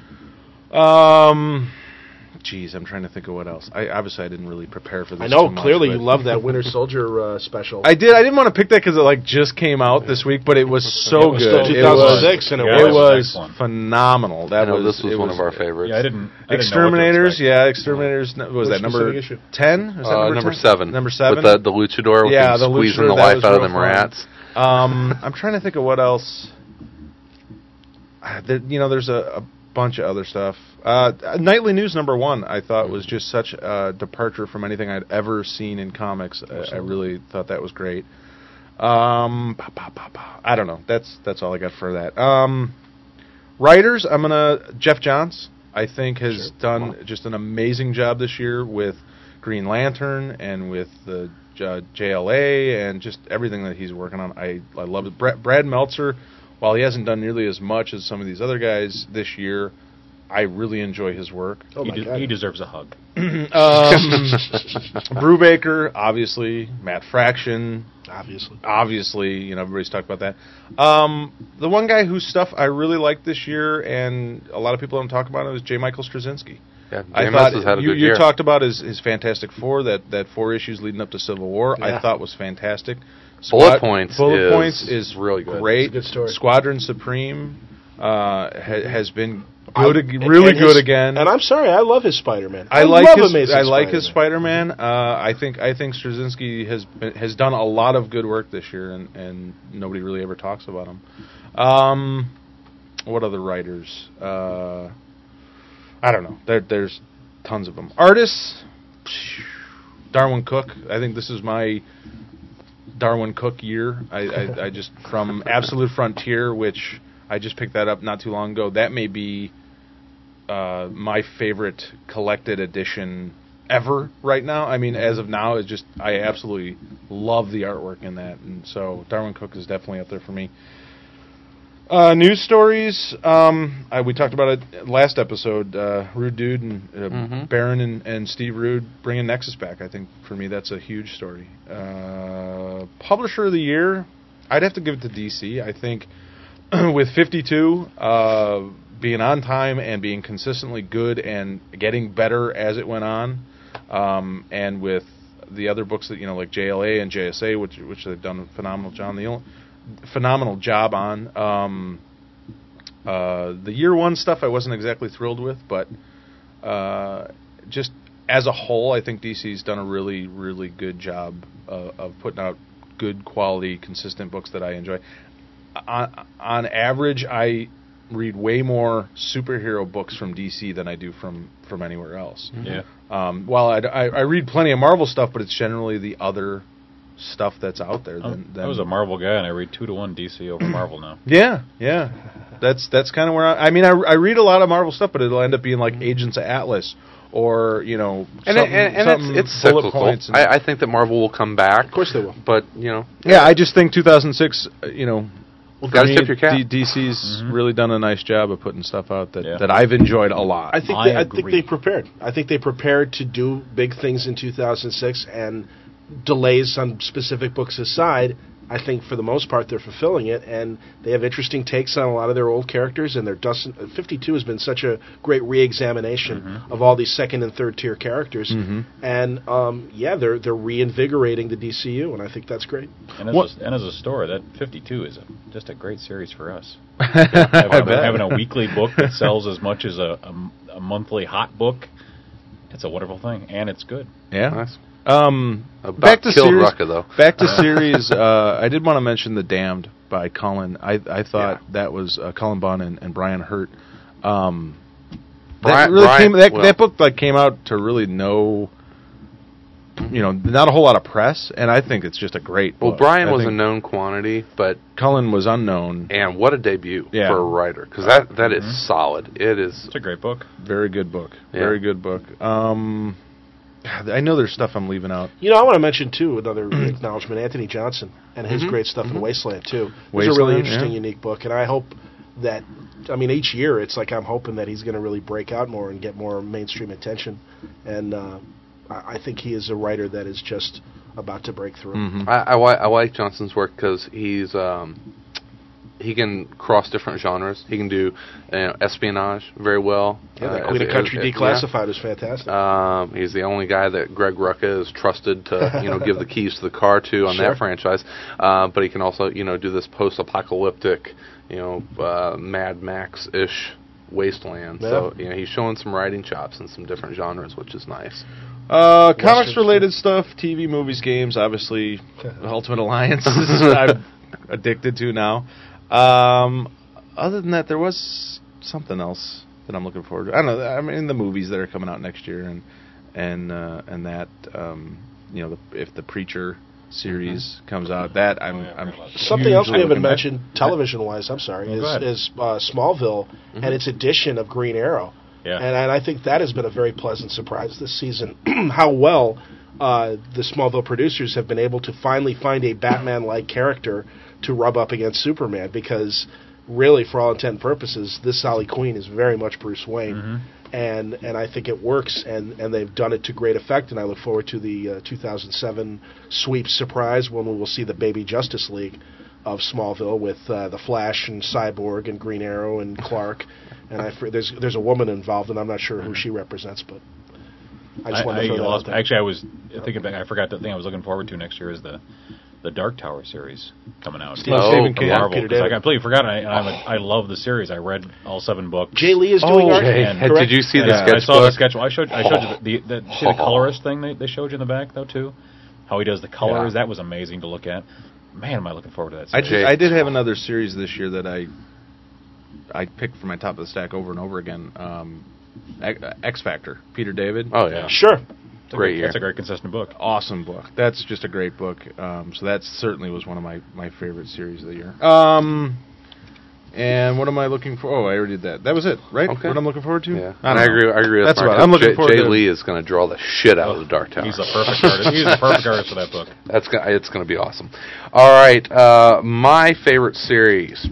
Um, geez, I'm trying to think of what else. I obviously I didn't really prepare for this. I know, too much, clearly but- you love that Winter Soldier uh, special. I did. I didn't want to pick that because it like just came out this week, but it was so It was good. still It two thousand was, six, and it Yeah, it was. was excellent. phenomenal. That I know was this was it one was, of our favorites. Yeah, I didn't. I didn't know what to Exterminators, expect. yeah, Exterminators. What was Which that number specific issue? ten? Was that Uh, number, number 10? seven. Number seven. With the, the luchador with Yeah, him the squeezing luchador, the that life was out of real them fun. rats. Um, I'm trying to think of what else. Uh, There, you know, there's a, a bunch of other stuff. Uh, Nightly News number one, I thought was just such a departure from anything I'd ever seen in comics. I, I really thought that was great. Um, pa, pa, pa, pa. I don't know. That's that's all I got for that. Um, writers, I'm gonna Jeff Johns. I think has Sure. done just an amazing job this year with Green Lantern and with the uh, J L A and just everything that he's working on. I I love it. Brad, Brad Meltzer, while he hasn't done nearly as much as some of these other guys this year, I really enjoy his work. Oh He, my de- God. he deserves a hug. Um, Brubaker, obviously. Matt Fraction, Obviously. obviously. You know, everybody's talked about that. Um, the one guy whose stuff I really liked this year, and a lot of people don't talk about it, is J. Michael Straczynski. Yeah, I J M S thought has had a you, good you year. talked about his, his Fantastic Four, that, that four issues leading up to Civil War. Yeah. I thought was fantastic. Bullet Points Bullet is Points is really good. Great. It's a good story. Squadron Supreme uh, ha, has been I- good, ag- and- really and good his- again. And I'm sorry, I love his Spider-Man. I like love his. Amazing I like his Spider-Man. Spider-Man. Uh, I think I think Straczynski has been, has done a lot of good work this year, and, and nobody really ever talks about him. Um, what other writers? Uh, I don't know. There, there's tons of them. Artists, Darwin Cook. I think this is my Darwin Cook year. I, I, I just from Absolute Frontier, which I just picked that up not too long ago. That may be uh, my favorite collected edition ever right now. I mean, as of now, it's just I absolutely love the artwork in that, and so Darwin Cook is definitely up there for me. Uh, news stories. Um, I, we talked about it last episode. Uh, Rude Dude and uh, Mhm. Baron and, and Steve Rude bringing Nexus back. I think for me that's a huge story. Uh, Publisher of the year. I'd have to give it to D C. I think with fifty-two uh, being on time and being consistently good and getting better as it went on, um, and with the other books that you know like J L A and J S A, which which they've done a phenomenal job. The only, phenomenal job on. Um, uh, the year one stuff I wasn't exactly thrilled with, but uh, just as a whole, I think D C's done a really, really good job uh, of putting out good quality, consistent books that I enjoy. On, on average, I read way more superhero books from D C than I do from, from anywhere else. Yeah. Um, while I, I, I read plenty of Marvel stuff, but it's generally the other stuff that's out there. Than, I'm- than I was a Marvel guy, and I read two to one D C over Marvel now. Yeah, yeah. That's that's kind of where I, I mean I, I read a lot of Marvel stuff, but it'll end up being like Agents of Atlas or you know And, something, and, and something it's, it's bullet cyclical. points and- I, I think that Marvel will come back. Of course they will. But, you know, yeah, I just think two thousand six, uh, you know, well, for gotta me, tip your cap. D- DC's Mhm. really done a nice job of putting stuff out that, Yeah. that I've enjoyed a lot. I think I they, I think agree. they prepared. I think they prepared to do big things in two thousand six, and delays on specific books aside, I think for the most part they're fulfilling it, and they have interesting takes on a lot of their old characters. And their doesn't fifty-two has been such a great re-examination Mhm. of all these second and third tier characters, Mhm. and um, yeah, they're they're reinvigorating the D C U, and I think that's great. And as, What- a, and as a store, that fifty-two is a, just a great series for us. I having, bet. having a weekly book that sells as much as a, a, a monthly hot book, it's a wonderful thing, and it's good. yeah. Nice. Um, About back to killed series. Rucka, though. Back to series. Uh, I did want to mention The Damned by Cullen. I I thought Yeah. that was uh, Cullen Bunn and, and Brian Hurt. Um, Brian- that really Brian- came. That, well- that book like came out to really no, you know, not a whole lot of press, and I think it's just a great. Well, book. Brian I was a think known quantity, but Cullen was unknown. and what a debut Yeah. for a writer, because that that is Mhm. solid. It is. It's a great book. Very good book. Yeah. Very good book. Um, God, I know there's stuff I'm leaving out. You know, I want to mention too another acknowledgement: Anthony Johnson and his Mhm. great stuff in Mhm. Wasteland too. It's a Wasteland, really interesting, yeah. unique book, and I hope that. I mean, each year it's like I'm hoping that he's going to really break out more and get more mainstream attention, and uh, I I think he is a writer that is just about to break through. Mm-hmm. I, I, li- I like Johnson's work because he's um, he can cross different genres. He can do you know, espionage very well. Yeah, that Uh, Queen as- of Country as- Declassified was fantastic. yeah. Um, he's the only guy that Greg Rucka is trusted to you know give the keys to the car to on Sure. that franchise. Uh, but he can also you know do this post-apocalyptic you know uh, Mad Max-ish wasteland. Yeah. So you know he's showing some writing chops in some different genres, which is nice. Uh, comics-related stuff, T V, movies, games, obviously, Ultimate Alliance is I'm addicted to now. Um, other than that, there was something else that I'm looking forward to. I don't know. I mean, the movies that are coming out next year, and and uh, and that um, you know, the, if the Preacher series Mm-hmm. comes out, that I'm Oh, yeah, I'm very much. Something else we hugely haven't looking at. mentioned, television-wise, I'm sorry, Oh, go ahead. is, is uh, Smallville Mm-hmm. and its edition of Green Arrow. Yeah. And, and I think that has been a very pleasant surprise this season, how well uh, the Smallville producers have been able to finally find a Batman-like character to rub up against Superman, because really, for all intent and purposes, this Solly Queen is very much Bruce Wayne. Mhm. And and I think it works, and, and they've done it to great effect, and I look forward to the uh, two thousand seven sweep surprise when we will see the baby Justice League of Smallville with uh, the Flash and Cyborg and Green Arrow and Clark, and I fr- there's there's a woman involved, and I'm not sure who she represents, but I just I, wanted I to throw that lost, out there. actually, I was thinking back. I forgot the thing I was looking forward to next year is the the Dark Tower series coming out. Steve- Oh, Stephen from King, Marvel, Peter 'cause I David. completely forgot. And I, and I'm a, I love the series. I read all seven books. Jay Lee is doing Oh, art. Jay, and- had- correct? did you see the Yeah, I sketch saw the book? sketch. I showed I showed you the, the, the, see the colorist thing they, they showed you in the back though too. How he does the colors. Yeah. That was amazing to look at. Man, am I looking forward to that I series. did, I did have another series this year that I I picked from my top of the stack over and over again. Um, X- X Factor, Peter David. Oh yeah, Sure. It's a great great, year. That's a great consistent book. Awesome book. That's just a great book. Um, so that certainly was one of my, my favorite series of the year. Um, and what am I looking for? Oh, I already did that. That was it, right? Okay. What I'm looking forward to? Yeah, I and don't I know. agree. I agree with That's Mark. about it. I'm looking Jay, forward Jay to- Lee is going to draw the shit out of the Dark Tower. He's the perfect artist. He's the perfect artist for that book. That's gonna, it's going to be awesome. All right, uh, my favorite series.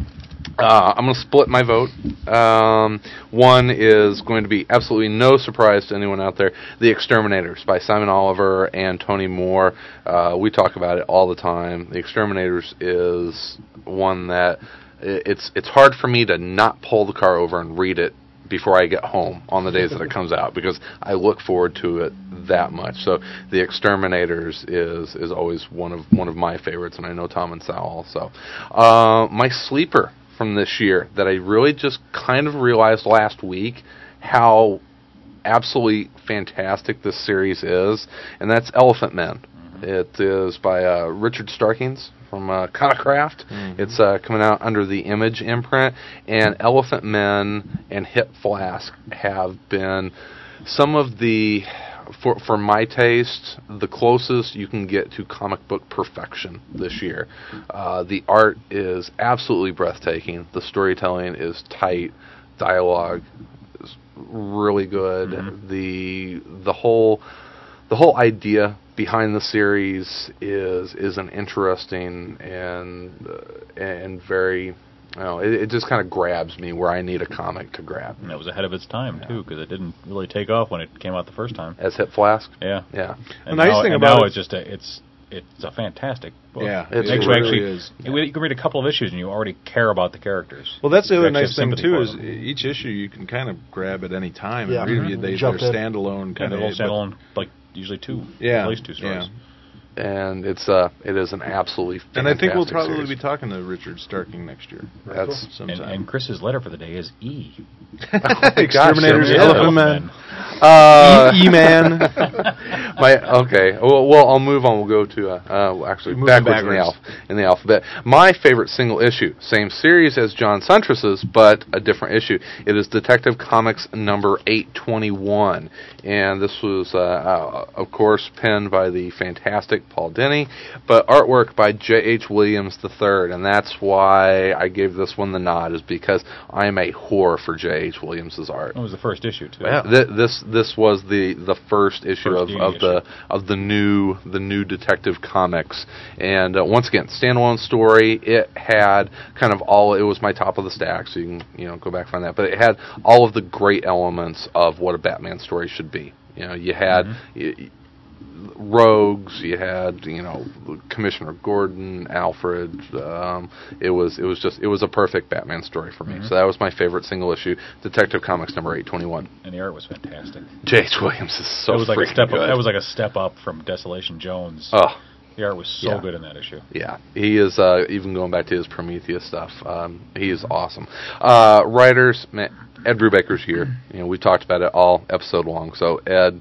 Uh, I'm going to split my vote. Um, one is going to be absolutely no surprise to anyone out there. The Exterminators by Simon Oliver and Tony Moore. Uh, we talk about it all the time. The Exterminators is one that i- it's it's hard for me to not pull the car over and read it before I get home on the days that it comes out, because I look forward to it that much. So The Exterminators is is always one of one of my favorites, and I know Tom and Sal also. Uh, my sleeper from this year that I really just kind of realized last week how absolutely fantastic this series is, and that's Elephant Men. Mm-hmm. It is by uh, Richard Starkings from uh, Comicraft. Mm-hmm. It's uh, coming out under the Image imprint, and Elephant Men and Hip Flask have been some of the, for for my taste, the closest you can get to comic book perfection this year. Uh, the art is absolutely breathtaking. The storytelling is tight. Dialogue is really good. Mm-hmm. The the whole the whole idea behind the series is is an interesting and uh, and very. You know, it, it just kind of grabs me where I need a comic to grab. And it was ahead of its time too, because it didn't really take off when it came out the first time. As Hip Flask? Yeah. Yeah. And The nice now, thing and about now it- it's just a it's it's a fantastic book. Yeah, It's it really really actually, is. You you can read a couple of issues and you already care about the characters. Well, that's the You other actually nice have thing sympathy too for is them. each issue you can kind of grab at any time. Yeah. And read Mhm. them. They, Jump they're in. standalone Yeah, kind they're of. all standalone, like usually two, Yeah, at least two stories. yeah. And it's uh, it is an absolutely fantastic And I think we'll probably series. be talking to Richard Starking next year. That's And, sometime. and Chris's letter for the day is E. Exterminators, Yeah. Elephant Men, Uh, E-Man. my okay. Well, well, I'll move on. We'll go to uh, uh actually Moving backwards, in the, backwards. alph- in the alphabet. My favorite single issue, same series as John Suntress's, but a different issue. It is Detective Comics number eight twenty-one, and this was, uh, uh, of course, penned by the fantastic Paul Dini, but artwork by J H. Williams the third, and that's why I gave this one the nod, is because I'm a whore for J H. Williams' art. It was the first issue too. Yeah. Th- this this was the, the first issue First of, Dini of the issue. of the new the new Detective Comics, and uh, once again, standalone story. It had kind of all. It was my top of the stack, so you can you know go back and find that. But it had all of the great elements of what a Batman story should be. You know, you had. Mm-hmm. y- rogues. You had, you know, Commissioner Gordon, Alfred. Um, it was it was just it was a perfect Batman story for me. Mm-hmm. So that was my favorite single issue, Detective Comics number eight twenty-one. And the art was fantastic. J H. Williams is so that was like a step good. Up, that was like a step up from Desolation Jones. Oh. The art was so yeah. good in that issue. Yeah, he is, uh, even going back to his Prometheus stuff, um, he is awesome. Uh, writers, man, Ed Brubaker's here. You know, we talked about it all episode long, so Ed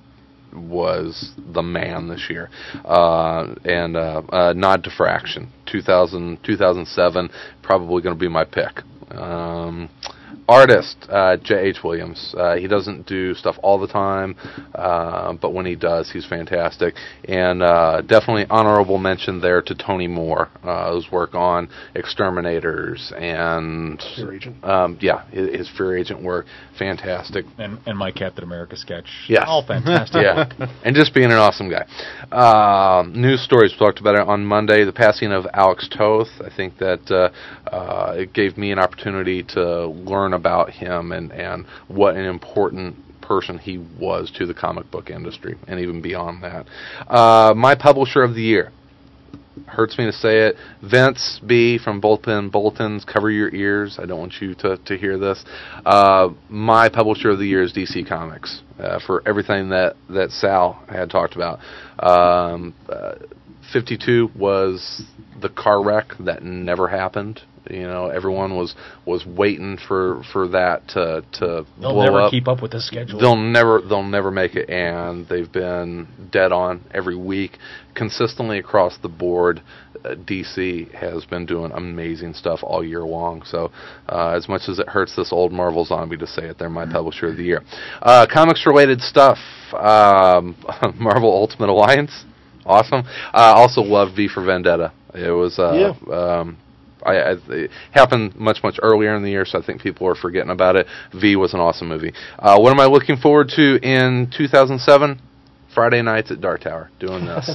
was the man this year. Uh, and uh, uh, Nod to Fraction, two thousand, two thousand seven, probably going to be my pick. Um, artist, uh, J H. Williams. Uh, he doesn't do stuff all the time, uh, but when he does, he's fantastic. And uh, definitely honorable mention there to Tony Moore, uh, his work on Exterminators and Fear Agent. Um, yeah, his, his Fear Agent work, fantastic. And and my Captain America sketch, yes. all fantastic. Yeah, and just being an awesome guy. Uh, news stories, we talked about it on Monday. The passing of Alex Toth. I think that uh, uh, it gave me an opportunity to learn about him and, and what an important person he was to the comic book industry and even beyond that. Uh, my publisher of the year. Hurts me to say it. Vince B. from Bullpen Bulletins, cover your ears. I don't want you to, to hear this. Uh, my publisher of the year is D C Comics uh, for everything that, that Sal had talked about. Um, uh, fifty-two was the car wreck that never happened. You know, everyone was, was waiting for, for that to to They'll blow never up. keep up with the schedule. They'll never they'll never make it, and they've been dead on every week, consistently across the board. Uh, D C has been doing amazing stuff all year long. So, uh, as much as it hurts this old Marvel zombie to say it, they're my publisher of the year. Uh, comics related stuff. Um, Marvel Ultimate Alliance, awesome. I uh, also love V for Vendetta. It was uh, yeah. um, I, I, it happened much, much earlier in the year, so I think people are forgetting about it. V was an awesome movie. Uh, what am I looking forward to in two thousand seven? Friday nights at Dark Tower, doing this.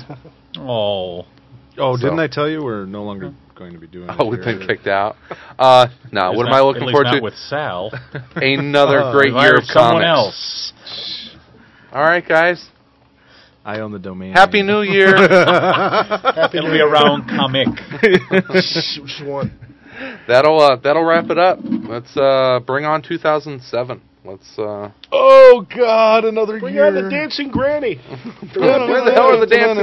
oh. Oh, So- didn't I tell you we're no longer going to be doing it? Oh, we've here? been kicked out. Uh, no, It's what am not- I looking at least forward not to? with Sal. Another Uh, great If I year were of someone comics. else. All right, guys. I own the domain. Happy New Year. Happy It'll New be Year. around comic. Which one? that'll uh, that'll wrap it up. Let's uh, bring on two thousand seven. Let's. Uh, Oh God, another Bring year. on the dancing granny. Where the hell are the dancing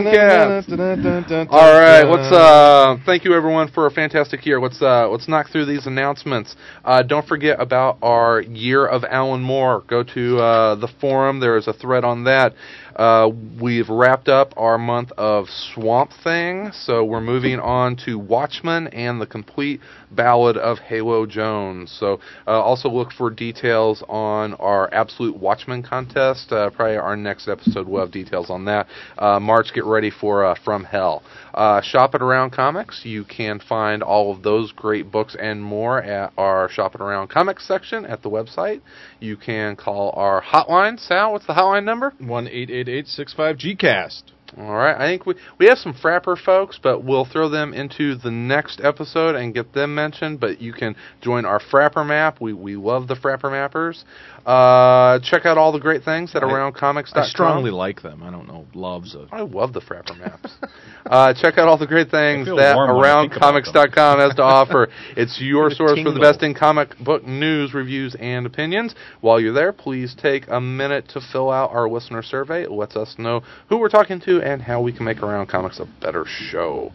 cats? All right, let's. Uh, thank you everyone for a fantastic year. Let's uh, let's knock through these announcements. Uh, don't forget about our year of Alan Moore. Go to uh, the forum. There is a thread on that. Uh, we've wrapped up our month of Swamp Thing, so we're moving on to Watchmen and the complete ballad of Halo Jones. So uh, also look for details on our Absolute Watchmen contest. Uh, probably our next episode will have details on that. Uh, March, get ready for uh, From Hell. Uh, shop at Around Comics. You can find all of those great books and more at our Shop at Around Comics section at the website. You can call our hotline. Sal, what's the hotline number? one eight eight eight six five G cast. All right. I think we we have some Frapper folks, but we'll throw them into the next episode and get them mentioned. But you can join our Frapper map. We we love the Frapper mappers. Uh, check out all the great things at I- around comics dot com. I strongly like them. I don't know, loves of. I love the Frapper maps. uh, check out all the great things feel that warm when I around think about comics dot com has to offer. It's your The source for the tingle. best in comic book news, reviews, and opinions. While you're there, please take a minute to fill out our listener survey. It lets us know who we're talking to and how we can make Around Comics a better show.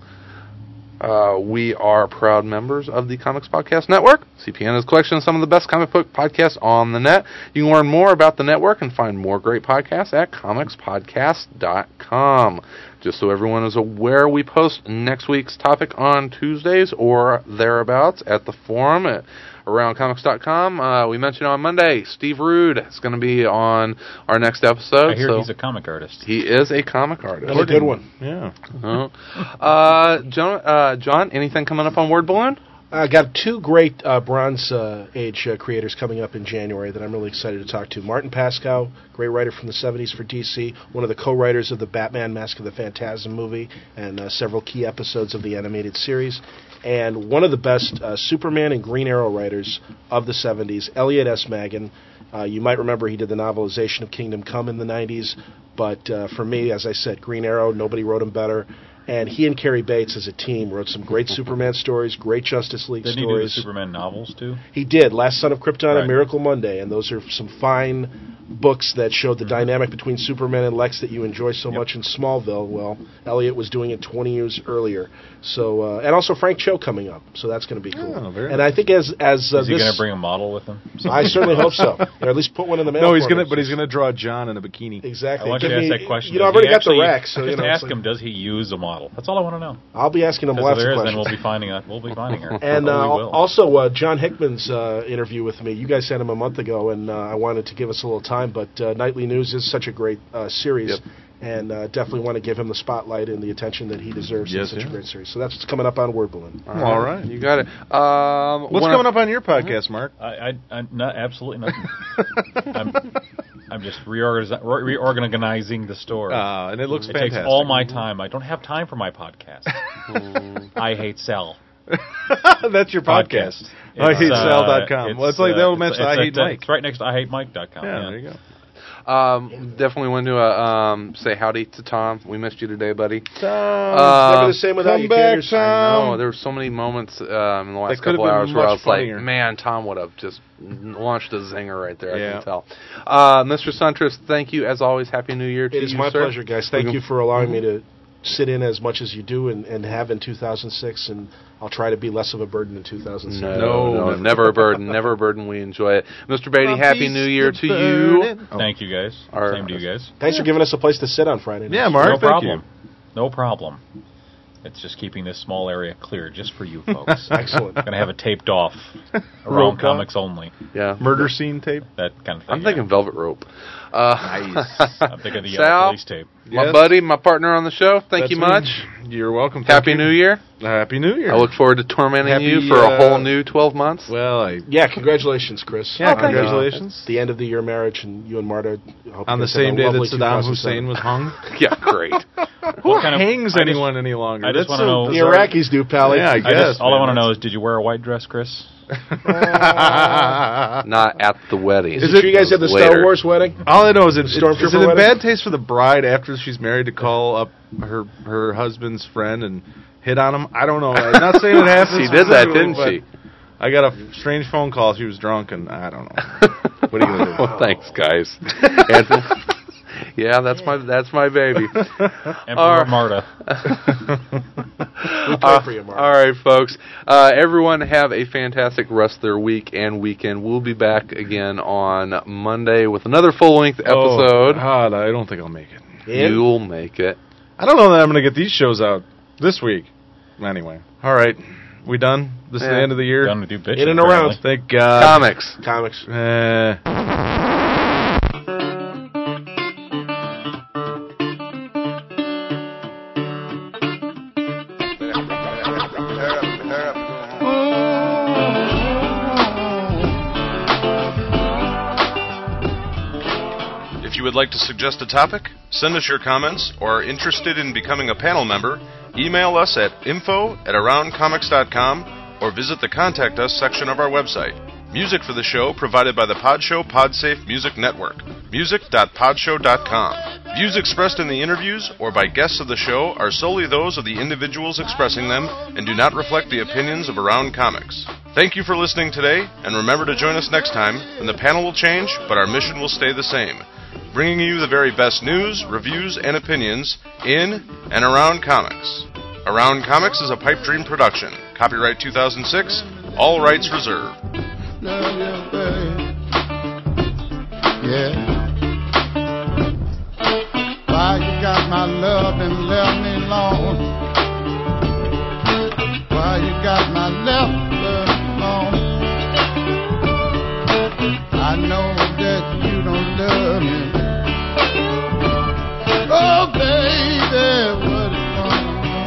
Uh, we are proud members of the Comics Podcast Network. C P N is a collection of some of the best comic book podcasts on the net. You can learn more about the network and find more great podcasts at comics podcast dot com. Just so everyone is aware, we post next week's topic on Tuesdays or thereabouts at the forum at around comics dot com. Uh, we mentioned on Monday, Steve Rude is going to be on our next episode. I hear so he's a comic artist. he is a comic artist. And a good one. Yeah. Uh, uh, John, uh, John, anything coming up on Word Balloon? I got two great uh, Bronze uh, Age uh, creators coming up in January that I'm really excited to talk to. Martin Pascoe, great writer from the seventies for D C, one of the co-writers of the Batman Mask of the Phantasm movie and uh, several key episodes of the animated series, and one of the best uh, Superman and Green Arrow writers of the seventies, Elliot S. Magan. Uh, you might remember he did the novelization of Kingdom Come in the nineties, But uh, for me, as I said, Green Arrow, nobody wrote him better. And he and Cary Bates as a team wrote some great Superman stories, great Justice League Didn't he do the stories. Superman novels, too? He did, Last Son of Krypton Right. and Miracle Monday, and those are some fine books that showed the dynamic between Superman and Lex that you enjoy so Yep. much in Smallville. Well, Elliot was doing it twenty years earlier. So, uh, and also Frank Cho coming up, so that's going to be cool. Oh, very and I think as as uh, Is he this, going to bring a model with him? I certainly hope so, or at least put one in the mail. No, he's for gonna, me. but he's gonna draw John in a bikini. Exactly. I want Give you to me- ask that question. You know, I've Does already he got the actually- rack, so just you know. ask it's him, like- does he use a model? That's all I want to know. I'll be asking him Because lots if there of is, questions. then we'll be finding out. We'll be finding her. And Oh, uh, we will. also, uh, John Hickman's uh, interview with me, you guys sent him a month ago, and uh, I wanted to give us a little time, but uh, Nightly News is such a great uh, series, Yep. and uh, definitely want to give him the spotlight and the attention that he deserves Yes, in such yeah. a great series. So that's what's coming up on Word Balloon. All right. You got it. Um, What's one coming of- up on your podcast, Mark? I, I, I not absolutely nothing. I'm, I'm just reorganiz- reorganizing the store. Uh, and it looks it fantastic. takes all my time. I don't have time for my podcast. I hate Sal. That's your podcast. I hate Sal dot com. Well, it's like that'll match the I hate Mike. It's right next to I hate Mike dot com. Yeah, there you go. Um, definitely want to uh, um, say howdy to Tom. We missed you today, buddy. Tom, it's never the same without come you. back, Daniels. Tom. No, there were so many moments um, in the last That could have couple been hours where I much was funnier. like, man, Tom would have just launched a zinger right there. I Yeah. can tell. Uh, Mister Suntress, thank you as always. Happy New Year to It you, is my sir. pleasure, guys. Thank We you can- for allowing me to sit in as much as you do and, and have in two thousand six, and I'll try to be less of a burden in two thousand seven. No, no, No, never a burden, never a burden. We enjoy it. Mister Beatty, Happy New Year to you. Thank you, guys. Our- Same to you guys. Thanks for giving us a place to sit on Friday night. Yeah, Mark. no thank problem. you. No problem. It's just keeping this small area clear just for you folks. Excellent. I'm going to have it taped off Rope around off. comics only. Yeah. Murder scene tape. That kind of thing. I'm thinking velvet rope. Uh, Nice. I'm thinking the yellow Sal, police tape. my Yes. buddy, my partner on the show. Thank That's you me. much. You're welcome. Thank Happy you. New Year. Happy New Year. I look forward to tormenting Happy, you for a uh, whole new twelve months. Well, I, Yeah, congratulations, Chris. yeah, On, uh, congratulations. the end of the year marriage, and you and Marta. I hope On you the guys have a same day that lovely Saddam two thousand seven. Hussein was hung. Yeah, great. Who What kind of- hangs I just- anyone any longer? I just That's wanna so know- The bizarre. Iraqis do, Pally. Yeah, I I guess. just, all I man, want to know that's- is, did you wear a white dress, Chris? Not at the wedding. Is it true you guys had the Later. Star Wars wedding? All I know is it, is Stormtrooper is it in wedding? bad taste for the bride after she's married to call up her her husband's friend and hit on him? I don't know. I'm not saying it happened. She did that, specifically, didn't but she? I got a strange phone call. She was drunk, and I don't know. What are you gonna do? Well, thanks, guys. And- yeah, that's my that's my baby. Emperor Our- Marta. We pray for you, Marta. All right, folks. Uh, everyone have a fantastic rest of their week and weekend. We'll be back again on Monday with another full-length episode. Oh, God, I don't think I'll make it. In? You'll make it. I don't know that I'm going to get these shows out this week. Anyway, all right. We done? This is Yeah. the end of the year? Done to do bitching. In and around. apparently. Thank God. Comics. Comics. Uh, If you would like to suggest a topic, send us your comments, or are interested in becoming a panel member, email us at info at around comics dot com or visit the Contact Us section of our website. Music for the show provided by the Podshow Podsafe Music Network. music dot podshow dot com. Views expressed in the interviews or by guests of the show are solely those of the individuals expressing them and do not reflect the opinions of Around Comics. Thank you for listening today, and remember to join us next time when the panel will change, but our mission will stay the same. Bringing you the very best news, reviews, and opinions in and around comics. Around Comics is a Pipe Dream production. Copyright two thousand six, all rights reserved. Love you, baby. Yeah. Why you got my love and left me alone? Why you got my left alone? I know that you don't love me. Oh, baby, what is going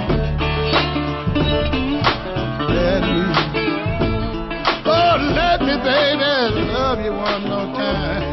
on? Let me, oh, let me, baby, love you one more time.